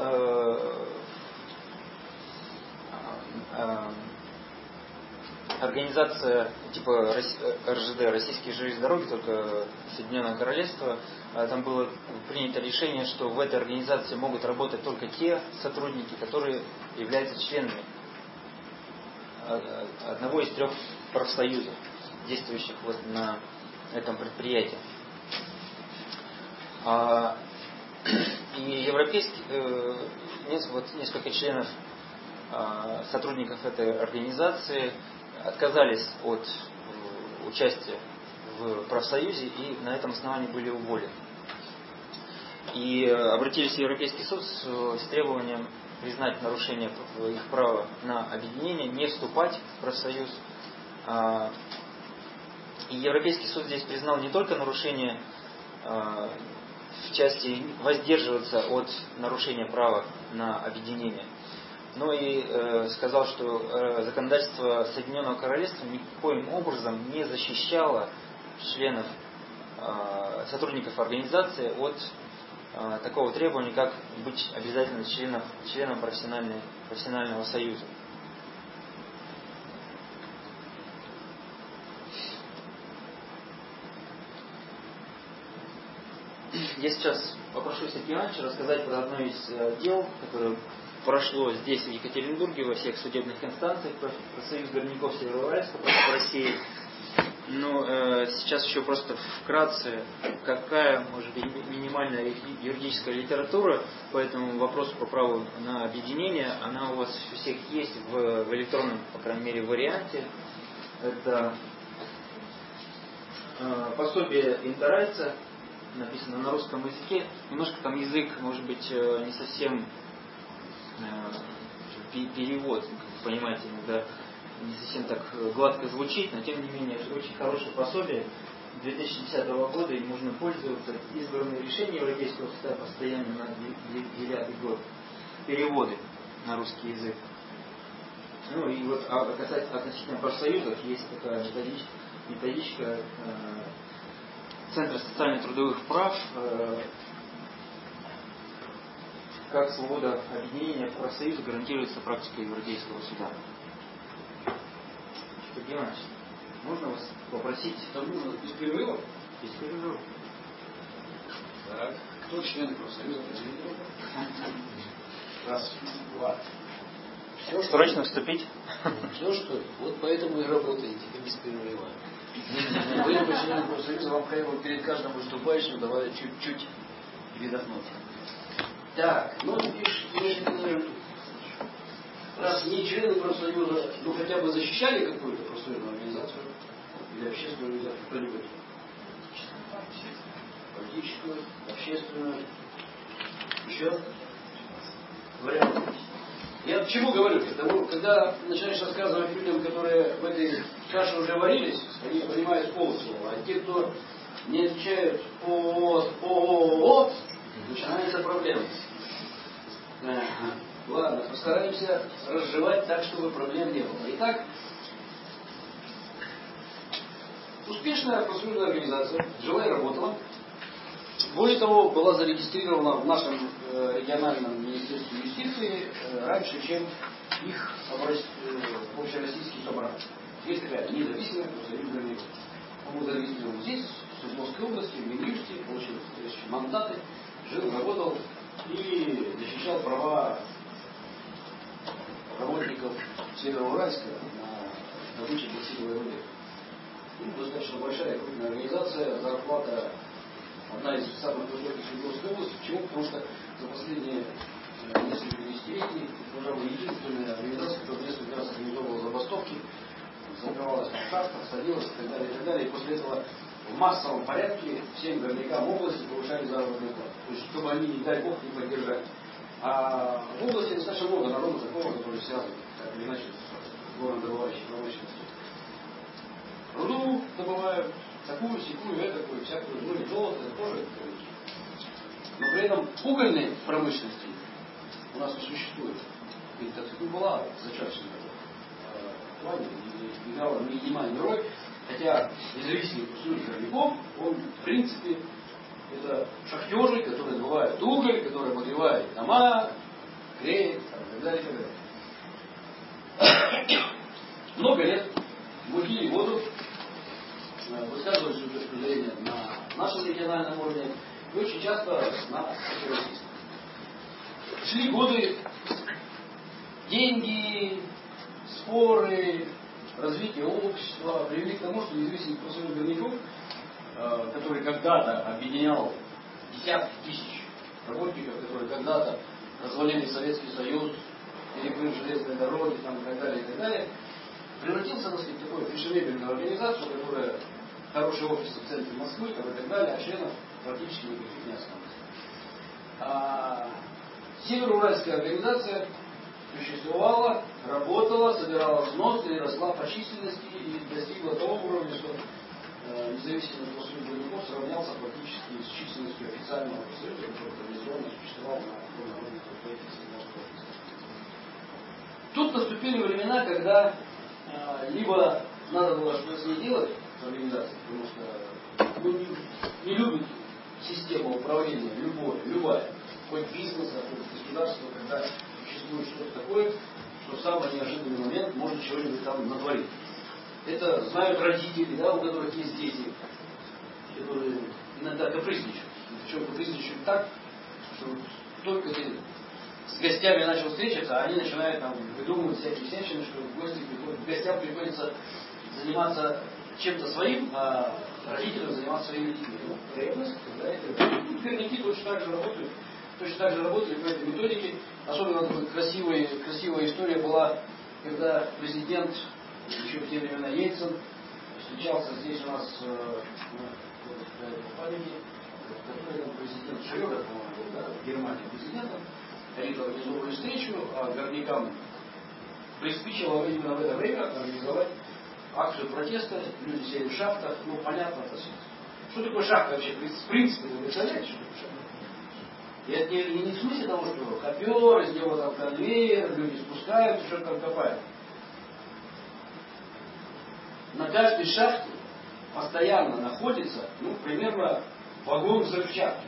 Организация типа РЖД, Российские железные дороги, только Соединенное Королевство, там было принято решение, что в этой организации могут работать только те сотрудники, которые являются членами одного из 3 профсоюзов, действующих вот на этом предприятии. И несколько членов, сотрудников этой организации отказались от участия в профсоюзе и на этом основании были уволены. И обратились в Европейский суд с требованием признать нарушение их права на объединение, не вступать в профсоюз. И Европейский суд здесь признал не только нарушение в части воздерживаться от нарушения права на объединение, но и сказал, что законодательство Соединенного Королевства никоим образом не защищало членов, сотрудников организации от такого требования, как быть обязательно членом профессионального союза. Я сейчас попрошу Сергея Ивановича рассказать про одно из дел, которое прошло здесь, в Екатеринбурге, во всех судебных инстанциях, про союз горняков Североуральска в России. Но сейчас еще просто вкратце, какая может быть минимальная юридическая литература по этому вопросу по праву на объединение. Она у вас у всех есть в электронном, по крайней мере, варианте. Это пособие Интерайца, написано на русском языке. Немножко там язык, может быть, не совсем перевод, понимаете, иногда не совсем так гладко звучит, но тем не менее очень хорошее пособие 2010 года, и можно пользоваться. Избранные решения Европейского суда постоянно на 2009 год, переводы на русский язык. Ну и вот относительно профсоюзов есть такая методичка Центра социально-трудовых прав, как свобода объединения в профсоюзе гарантируется практикой Европейского суда. Сергей Иванович, можно вас попросить? Это нужно без перерыва? Без перерыва. Так. Кто член профсоюза? Раз, два. Все, срочно вступить? Все, что вот поэтому и работаете без перерыва. Вы по членам профсоюза, вам перед каждым выступающим давали чуть-чуть передохнуться. Так, ну теперь, раз не члены профсоюза, ну хотя бы защищали какую-то профсоюзную организацию или общественную организацию, кто-нибудь? Политическую, общественную. Еще? Варианты. Я к чему говорю? Потому, когда начинаешь рассказывать людям, которые в этой каше уже варились, они понимают полслова. А те, кто не отвечают о, начинается проблема. Ладно, постараемся разжевать так, чтобы проблем не было. Итак, успешная профсоюзная организация жила и работала. Более того, была зарегистрирована в нашем региональном министерстве юстиции раньше, чем их общероссийский собрание. Есть такая независимая профсоюзная организация. Он был зарегистрирован здесь, в Свердловской области, в Минюсте, получил мандаты, жил, работал и защищал права работников Североуральска на добыче бокситовой руды. Достаточно большая крупная организация, зарплата одна из самых высоких в Свердловской области. Почему? Потому что за последние несколько десятилетий, пожалуй, единственная организация, которая несколько раз организовывала забастовки, закрывалась в шахтах, садилась и так далее, и так далее. И после этого в массовом порядке всем горнякам области повышали заработную плату. То есть, чтобы они, не дай бог, не поддержали. А в области достаточно много народу такого, который связан, так или иначе, с горнодобывающей промышленностью. Руду добывают, такую, сякую, этакую, всякую, ну и золото, это тоже. Но при этом угольной промышленности у нас не существует. И так была зачаточная плане, играла минимальную роль, хотя независимый профсоюз горняков, он в принципе это шахтеры, которые добывают уголь, которые обогревают дома, греют, и так далее, и так далее. Много лет мутили воду, высказывали свою точку зрения на нашем региональном уровне и очень часто на общероссийском. Шли годы, деньги, споры, развитие общества привели к тому, что независимый профсоюз горняков, который когда-то объединял десятки тысяч работников, которые когда-то развалили Советский Союз, перекрыли железные дороги там, и так далее, превратился, так сказать, в такую фешенебельную организацию, которая хорошие офисы в центре Москвы там, и так далее, а членов практически никаких не осталось. Североуральская организация существовала, работала, собирала взносы и росла по численности и достигла того уровня, что независимый профсоюз Бандюков сравнялся практически с численностью официального профсоюза, который традиционно существовал на международных предприятиях. Тут наступили времена, когда либо надо было что-то с ней делать с организацией, потому что не любит система управления любая, хоть бизнес, хоть государство, когда существует что-то такое, что в самый неожиданный момент можно чего-нибудь там натворить. Это знают родители, да, у которых есть дети, которые иногда капризничают. Причем капризничают так, что только ты с гостями начал встречаться, а они начинают там выдумывать всякие всячины, что в гостям приходится заниматься чем-то своим, а родителям заниматься своими детьми. Ну, ревность, да, это. Двойники точно так же работают. Точно так же работали по этой методике. Особенно красивая история была, когда президент, еще в те времена Ельцин, встречался здесь у нас по памяти, который президент Шрёдер, по-моему, был, да, в Германии президентом. Они организовывали встречу, а горнякам приспичило именно в это время организовать акцию протеста. Люди сели в шахтах, ну понятно, что такое шахта вообще? В принципе, вы представляете, что такое шахта? И это не в смысле того, что копер, из него там конвейер, люди спускают, что-то там копают. На каждой шахте постоянно находится, ну, примерно вагон взрывчатки.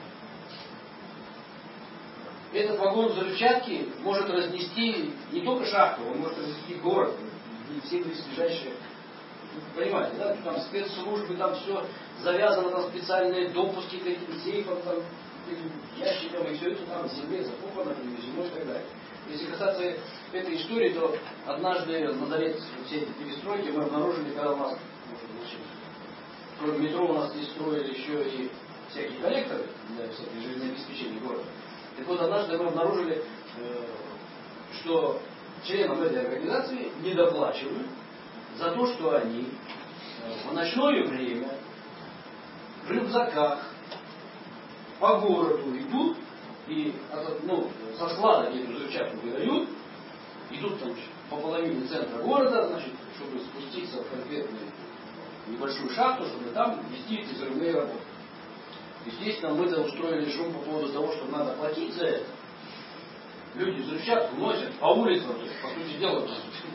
Этот вагон взрывчатки может разнести не только шахту, он может разнести город и все близлежащие. Понимаете, да? Там спецслужбы, там все завязано, там специальные допуски к этим сейфам, там, ящикам, и все это там в земле закопано, перевезено и так далее. Если касаться этой истории, то однажды на заре всей этой перестройки мы обнаружили, когда у нас, кроме метро, у нас здесь строили еще и всякие коллекторы для всяких жизнеобеспечения города. Так вот, однажды мы обнаружили, что членам этой организации недоплачивают за то, что они в ночное время в рюкзаках по городу идут и со склада эту взрывчатку выдают, идут там по половине центра города, значит, чтобы спуститься в конкретную небольшую шахту, чтобы там вести эти взрывные работы. Естественно, мы-то устроили шум по поводу того, что надо платить за это. Люди взрывчатку носят по улицам, то есть, по сути дела,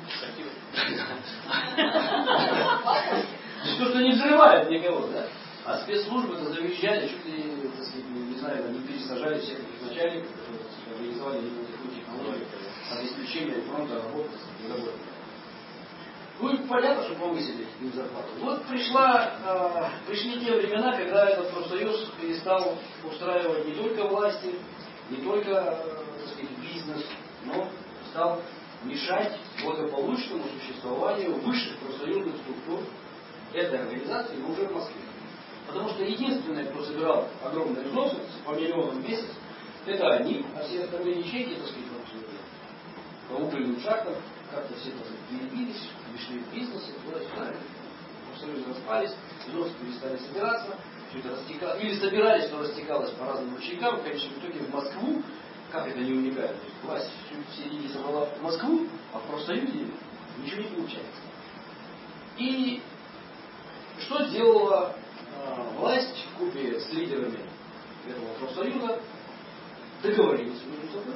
что не взрывают никого, да? А спецслужбы-то завещали, чуть ли, не знаю, не пересажали всех этих начальников, которые организовали именно такую технологию обеспечения фронта работы с недовольными. Ну и понятно, что повысили им зарплату. Вот пришли те времена, когда этот профсоюз перестал устраивать не только власти, не только, так сказать, бизнес, но стал мешать благополучному существованию высших профсоюзных структур этой организации, но уже в Москве. Потому что единственное, кто собирал огромные взносы по миллионам в месяц, это они, а все остальные ячейки, так сказать, по угольным шахтам, как-то все перебились, пришли в бизнес, туда-сюда, профсоюзы распались, взносы перестали собираться, все это растекалось, или собирались, но растекалось по разным ручейкам, в конечном итоге в Москву, как это не уникально, то есть власть все деньги собрала в Москву, а в профсоюзе ничего не получается. И что сделала власть в купе с лидерами этого профсоюза? Договорились между собой.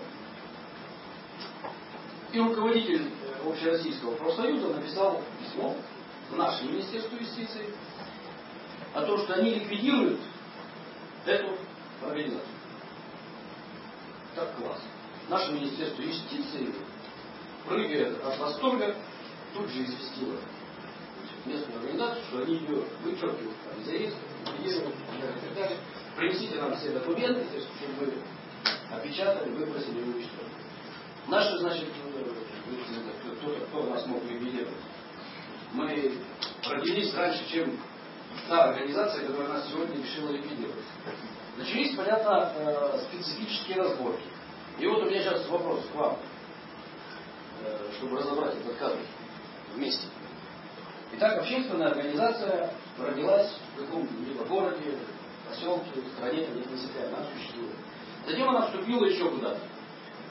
И руководитель Общероссийского профсоюза написал письмо в наше Министерство юстиции о том, что они ликвидируют эту организацию. Так класс. Наше Министерство юстиции, прыгая от восторга, тут же известило местную организацию, что они ее вычеркивают из ареста, ликвидируют и так далее. Принесите нам все документы, чтобы мы опечатали, выбросили и уничтожили. Наши, значит, кто нас мог ликвидировать? Мы родились раньше, чем та организация, которая нас сегодня решила ликвидировать. Начались, понятно, специфические разборки. И вот у меня сейчас вопрос к вам, чтобы разобрать этот кадр вместе. Итак, общественная организация родилась в каком-либо городе, поселке, стране, не принципиально, она существует. Затем она вступила еще куда-то.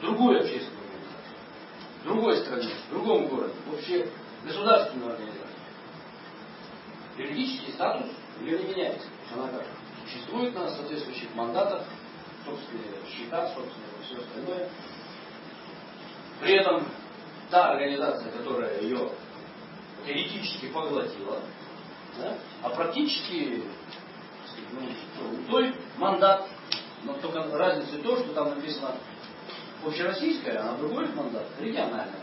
другую общественную организацию, в другой стране, в другом городе, вообще государственную организацию. Юридический статус ее не меняется. Она как существует на соответствующих мандатах, собственные счета, собственное все остальное. При этом та организация, которая ее теоретически поглотила, да, а практически той мандат, но только разница в том, что там написано общероссийская, а другой мандат региональная.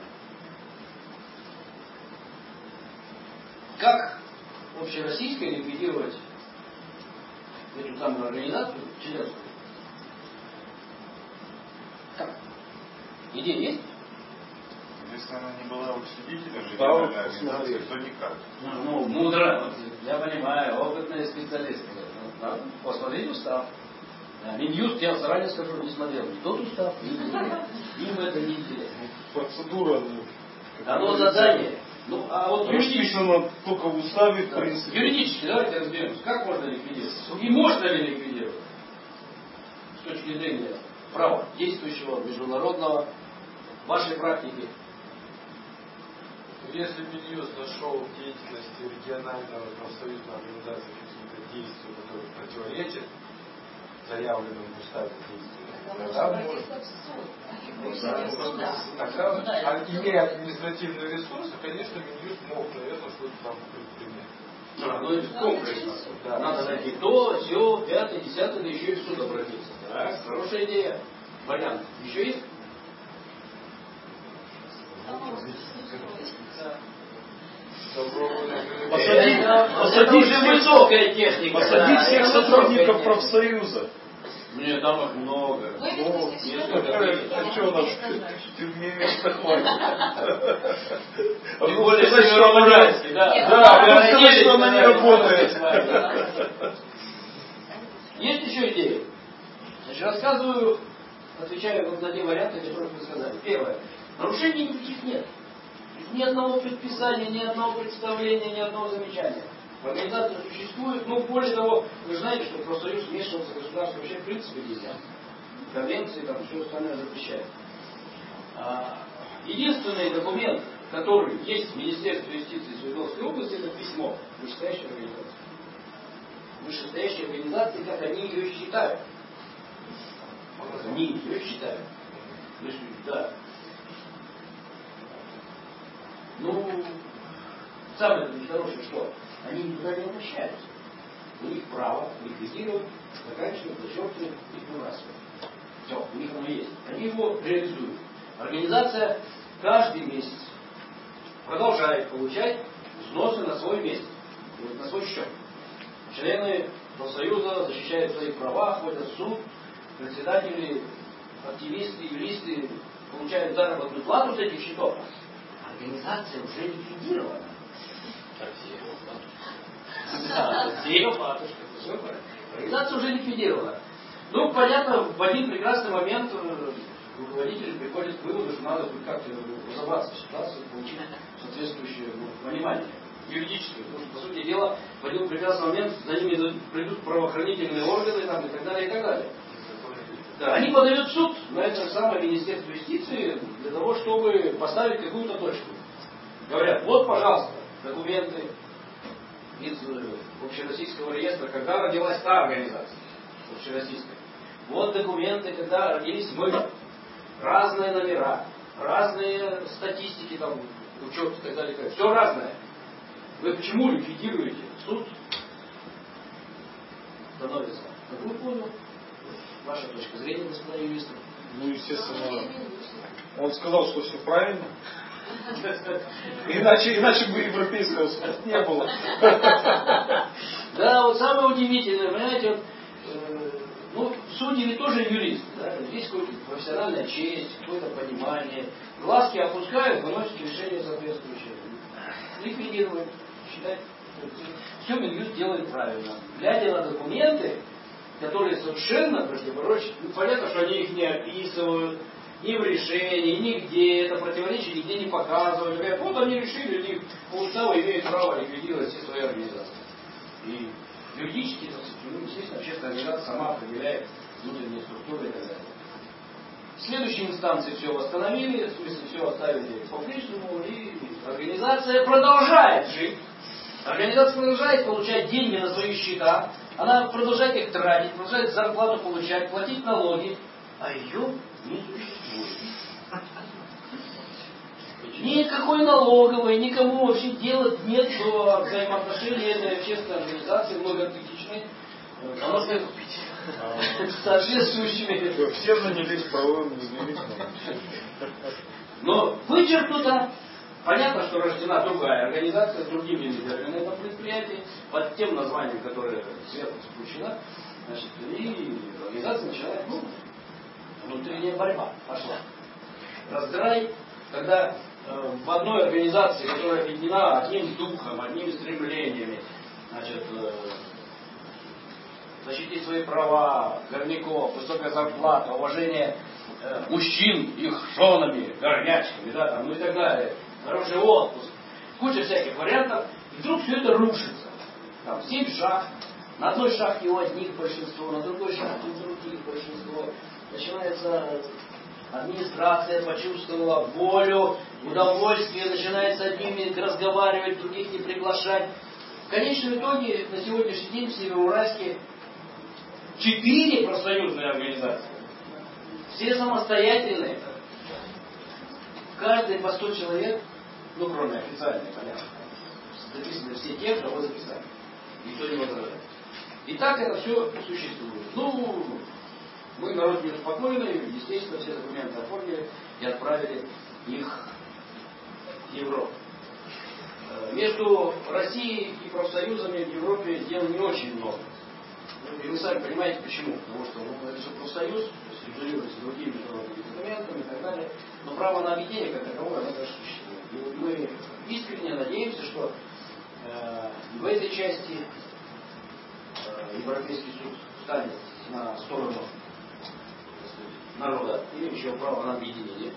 Как общероссийская ликвидировать эту самую организацию членскую? Как? Идея есть? Если она не была учредителем региональной организации, то никак. Ну, мудро. Я понимаю, опытные специалисты. Посмотрите устав. Минюст, я заранее скажу, не смотрел ни тот устав, ни другой. Им это не интересно. Процедура, оно задание. Ну, а вот расписано только в уставе, в принципе. Юридически давайте разберемся, как можно ликвидировать. И можно ли ликвидировать с точки зрения права действующего, международного, вашей практики. Если Минюст нашел в деятельности регионального профсоюзной организации какие-то действия, которые противоречат заявленным в уставе действиям, тогда можно, имея административные ресурсы, конечно, Минюст мог, наверное, что-то там предпринять. Ну, это комплексно. Да. Надо найти то, все, 5, 10, да еще и в суд обратиться. Да? Хорошая идея. Вариант. Еще есть? Посадить высокая техника. Посадить всех сотрудников профсоюза. Нет, там их много. А что у нас в тюрьме места хватит? Тем более Северо-Уральский, да. Да, сказать, что она не работает. Есть еще идеи? Значит, рассказываю, отвечаю вот на те варианты, которые вы сказали. Первое. Нарушений никаких нет. Ни одного предписания, ни одного представления, ни одного замечания. Организация существует, ну, более того, вы знаете, что профсоюз вмешивался в государство вообще в принципе нельзя. Конвенции, там, все остальное запрещает. Единственный документ, который есть в Министерстве юстиции Свердловской области, это письмо вышестоящей организации. Вышестоящие организации, как они ее считают. Они ее считают. То есть, да. Ну, самое нехорошее, что они никуда не обращаются. У них право ликвидировать, заканчивать, зачеркивать и выбрасывать. Все, у них оно есть. Они его реализуют. Организация каждый месяц продолжает получать взносы на свой месяц, на свой счет. Члены профсоюза защищают свои права, ходят в суд, председатели, активисты, юристы получают заработную плату с этих счетов. Организация уже ликвидирована. Организация уже ликвидирована. Ну, понятно, в один прекрасный момент руководители приходят к выводу, что надо как-то разобраться в ситуации, получить соответствующее понимание юридическое. Потому что, по сути дела, в один прекрасный момент за ними придут правоохранительные органы там, и так далее, и так далее. Да, они подают в суд на это самое Министерство юстиции для того, чтобы поставить какую-то точку. Говорят, вот, пожалуйста, документы из общероссийского реестра, когда родилась та организация общероссийская. Вот документы, когда родились мы. Разные номера, разные статистики, там, учет и так далее. Все разное. Вы почему ликвидируете? Суд становится. Какую понял? Ваша точка зрения, господа юристы? Ну, естественно, он сказал, что все правильно. Иначе бы европейского суда не было. Да, вот самое удивительное, понимаете, ну, судьи ведь тоже юристы, да? Есть какая-то профессиональная честь, какое-то понимание. Глазки опускают, выносят решение соответствующее. Ликвидируют, считать. Все Минюст делает правильно. Глядя на документы, которые совершенно противоречат, ну, понятно, что они их не описывают, ни в решении, нигде, это противоречие нигде не показывают. Говорят, вот они решили, у них по уставу имеют право ликвидировать все свои организации. И юридически, естественно, общественная организация сама определяет внутренние структуры и так далее. В следующей инстанции все восстановили, в смысле все оставили по-прежнему, и организация продолжает жить. Организация продолжает получать деньги на свои счета, она продолжает их тратить, продолжает зарплату получать, платить налоги, а ее не существует. Никакой налоговой, никому вообще делать нет до взаимоотношений этой общественной организации, многотысячной, потому что соответствующими... Все занялись правовым независимым. Но вычеркнуто. Понятно, что рождена другая организация с другими лидерами на этом предприятии, под тем названием, которое сверху спущено. Значит, и организация начинает, внутренняя борьба пошла. Раздрай, когда в одной организации, которая объединена одним духом, одними стремлениями, значит, защитить свои права, горняков, высокая зарплата, уважение мужчин, их женами, горнячками, да, там, и так далее, хороший отпуск, куча всяких вариантов, и вдруг все это рушится. Там 7 шахт, на одной шахте у одних большинство, на другой шахте у других большинство. Начинается администрация, почувствовала волю, удовольствие, начинает с одними разговаривать, других не приглашать. В конечном итоге на сегодняшний день в Североуральске 4 профсоюзные организации. Все самостоятельные. Каждый по 100 человек, кроме официальной, понятно. Записаны все те, кого записали. Никто не возражает. И так это все существует. Мы народ неуспокоенный, естественно, все документы оформили и отправили их в Европу. Между Россией и профсоюзами в Европе дел не очень много. И вы сами понимаете почему. Потому что это все профсоюз, то есть регулируется другими международными документами и так далее. Но право на объединение как таковое, оно даже существует. И вот мы искренне надеемся, что в этой части Европейский суд встанет на сторону народа, имеющего право на объединение.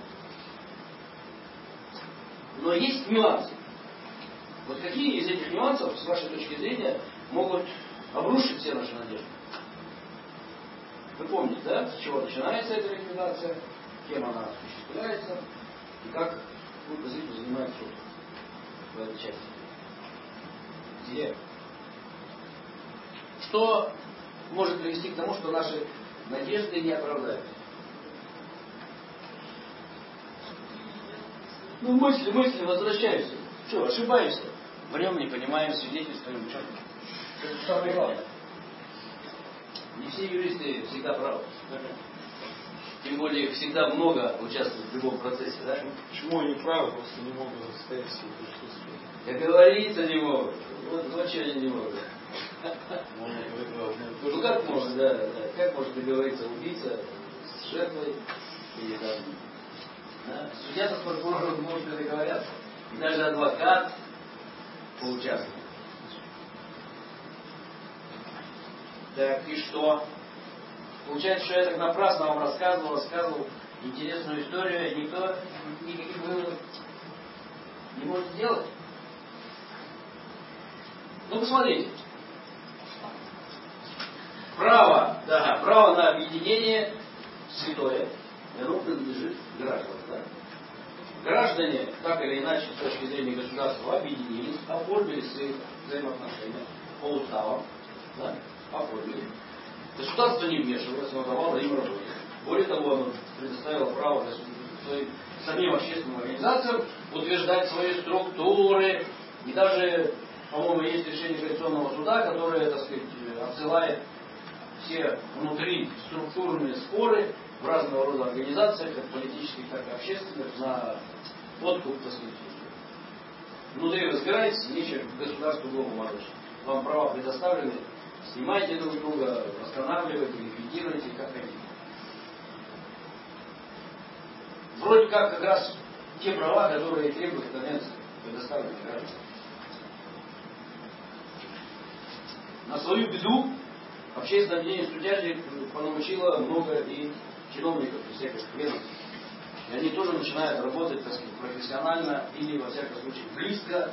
Но есть нюансы. Вот какие из этих нюансов, с вашей точки зрения, могут обрушить все наши надежды? Вы помните, да, с чего начинается эта ликвидация, кем она осуществляется и как зритель занимает суд в этой части? Где? Что может привести к тому, что наши надежды не оправдаются? Мысли, возвращаемся. Что, ошибаемся? Врем не понимаем, свидетельствуем. Это самое главное. Не все юристы всегда правы. Тем более их всегда много участвует в любом процессе, да? Почему они правы, просто не могут заставить себе присутствовать? Договориться не могут. Вот что они не могут. Как можно, да. Как может договориться убийца с жертвой или там. Да? Судья с прокурором может договориться. И даже адвокат поучаствует. Так, и что? Получается, что я так напрасно вам рассказывал интересную историю, и никто никаких выводов не может сделать. Посмотрите. Право на объединение святое, и оно принадлежит гражданам. Да? Граждане, так или иначе, с точки зрения государства, объединились, оформили свои взаимоотношения по уставам, да? Оформили. Государство не вмешивалось, оно давало им работу. Более того, оно предоставило право самим общественным организациям утверждать свои структуры. И даже, по-моему, есть решение Конституционного суда, которое, так сказать, отсылает все внутри структурные споры в разного рода организациях, как политических, так и общественных, на подкуп, так сказать. Внутри разбирайтесь, нечего государству голову морочить. Вам права предоставлены, снимайте друг друга, останавливайте, ликвидируйте, как хотите. Вроде как раз те права, которые требуют конвенции, предоставлены гражданам. На свою беду общественное объединение судящих понаучило много и чиновников, и всяких ведомств. И они тоже начинают работать, так сказать, профессионально или, во всяком случае, близко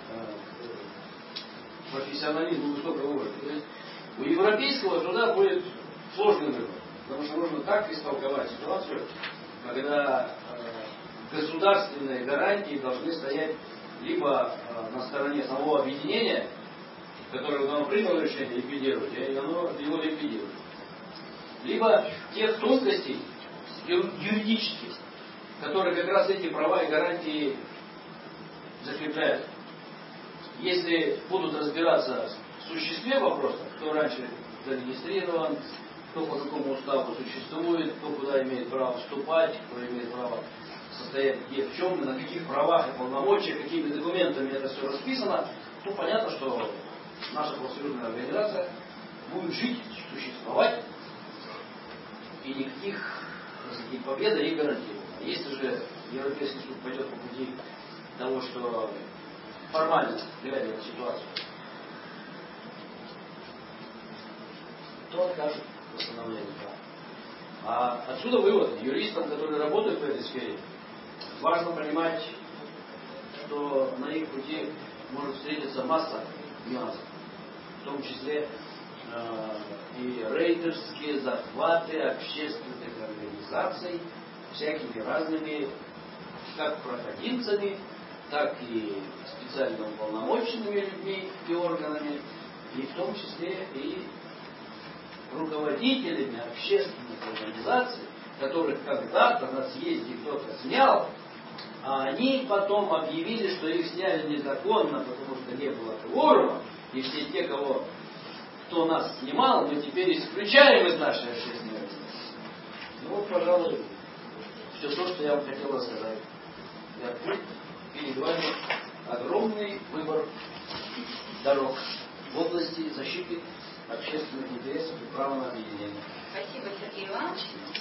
к профессионализму высокого уровня. То есть у европейского суда будет сложный выбор, потому что нужно так истолковать ситуацию, когда государственные гарантии должны стоять либо на стороне самого объединения, которое давно приняло решение ликвидировать, и оно его ликвидирует, либо тех тонкостей юридических, которые как раз эти права и гарантии закрепляют. Если будут разбираться в существе вопроса, кто раньше зарегистрирован, кто по какому уставу существует, кто куда имеет право вступать, кто имеет право состоять где, в чем, на каких правах и полномочиях, какими документами это все расписано, то понятно, что наша профсоюзная организация будет жить, существовать, и никаких побед не гарантирует. А если же Европейский суд пойдет по пути того, что формально, глядя на ситуацию, то откажет восстановление права. А отсюда вывод. Юристам, которые работают в этой сфере, важно понимать, что на их пути может встретиться масса нюансов, в том числе и рейдерские захваты общественных организаций всякими разными, как проходимцами, так и специально уполномоченными людьми и органами, и в том числе и руководителями общественных организаций, которых когда-то на съезде кто-то снял, а они потом объявили, что их сняли незаконно, потому что не было кворума, и все те, кто нас снимал, мы теперь исключаем из нашей общественной организации. Ну вот, пожалуй, все то, что я вам хотел рассказать. Перед вами огромный выбор дорог в области защиты общественных интересов и права на объединение. Спасибо, Сергей Иванович.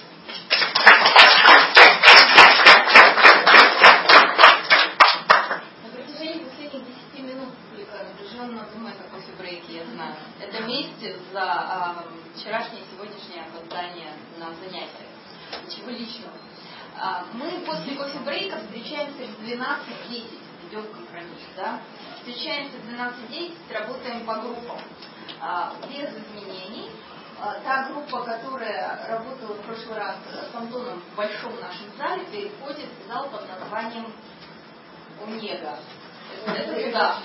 На протяжении последних 10 минут публика напряженно думает о кофе-брейке, я знаю. Это месть за вчерашнее и сегодняшнее опоздание на занятия. Ничего личного. Мы после кофе-брейка встречаемся в 12:10. Идет компромисс, да? Встречаемся в 12:10, работаем по группам. Без изменений. Та группа, которая работала в прошлый раз с Антоном в большом нашем зале, переходит в зал под названием Онега. Это туда.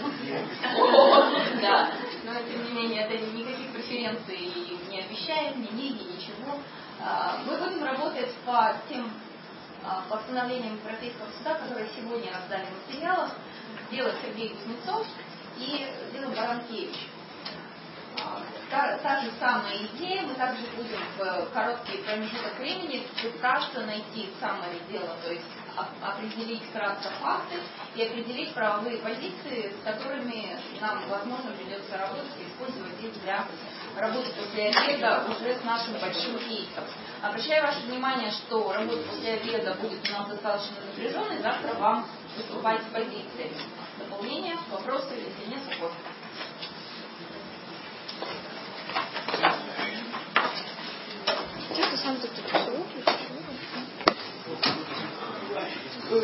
Да. Но тем не менее, это никаких преференций не обещает, ни Ниги, ничего. Мы будем работать по тем постановлениям Европейского суда, которые сегодня раздали в материалах. Дело Сергей Кузнецов и дело Баранкевич. Та же самая идея, мы также будем в короткий промежуток времени пытаться найти самое дело, то есть определить кратко факты и определить правовые позиции, с которыми нам, возможно, придется работать и использовать их для работы после обеда уже с нашим большим кейсом. Обращаю ваше внимание, что работа после обеда будет у нас достаточно напряженной, завтра вам выступать с позициями. Дополнения, вопросы, если нет, кофе.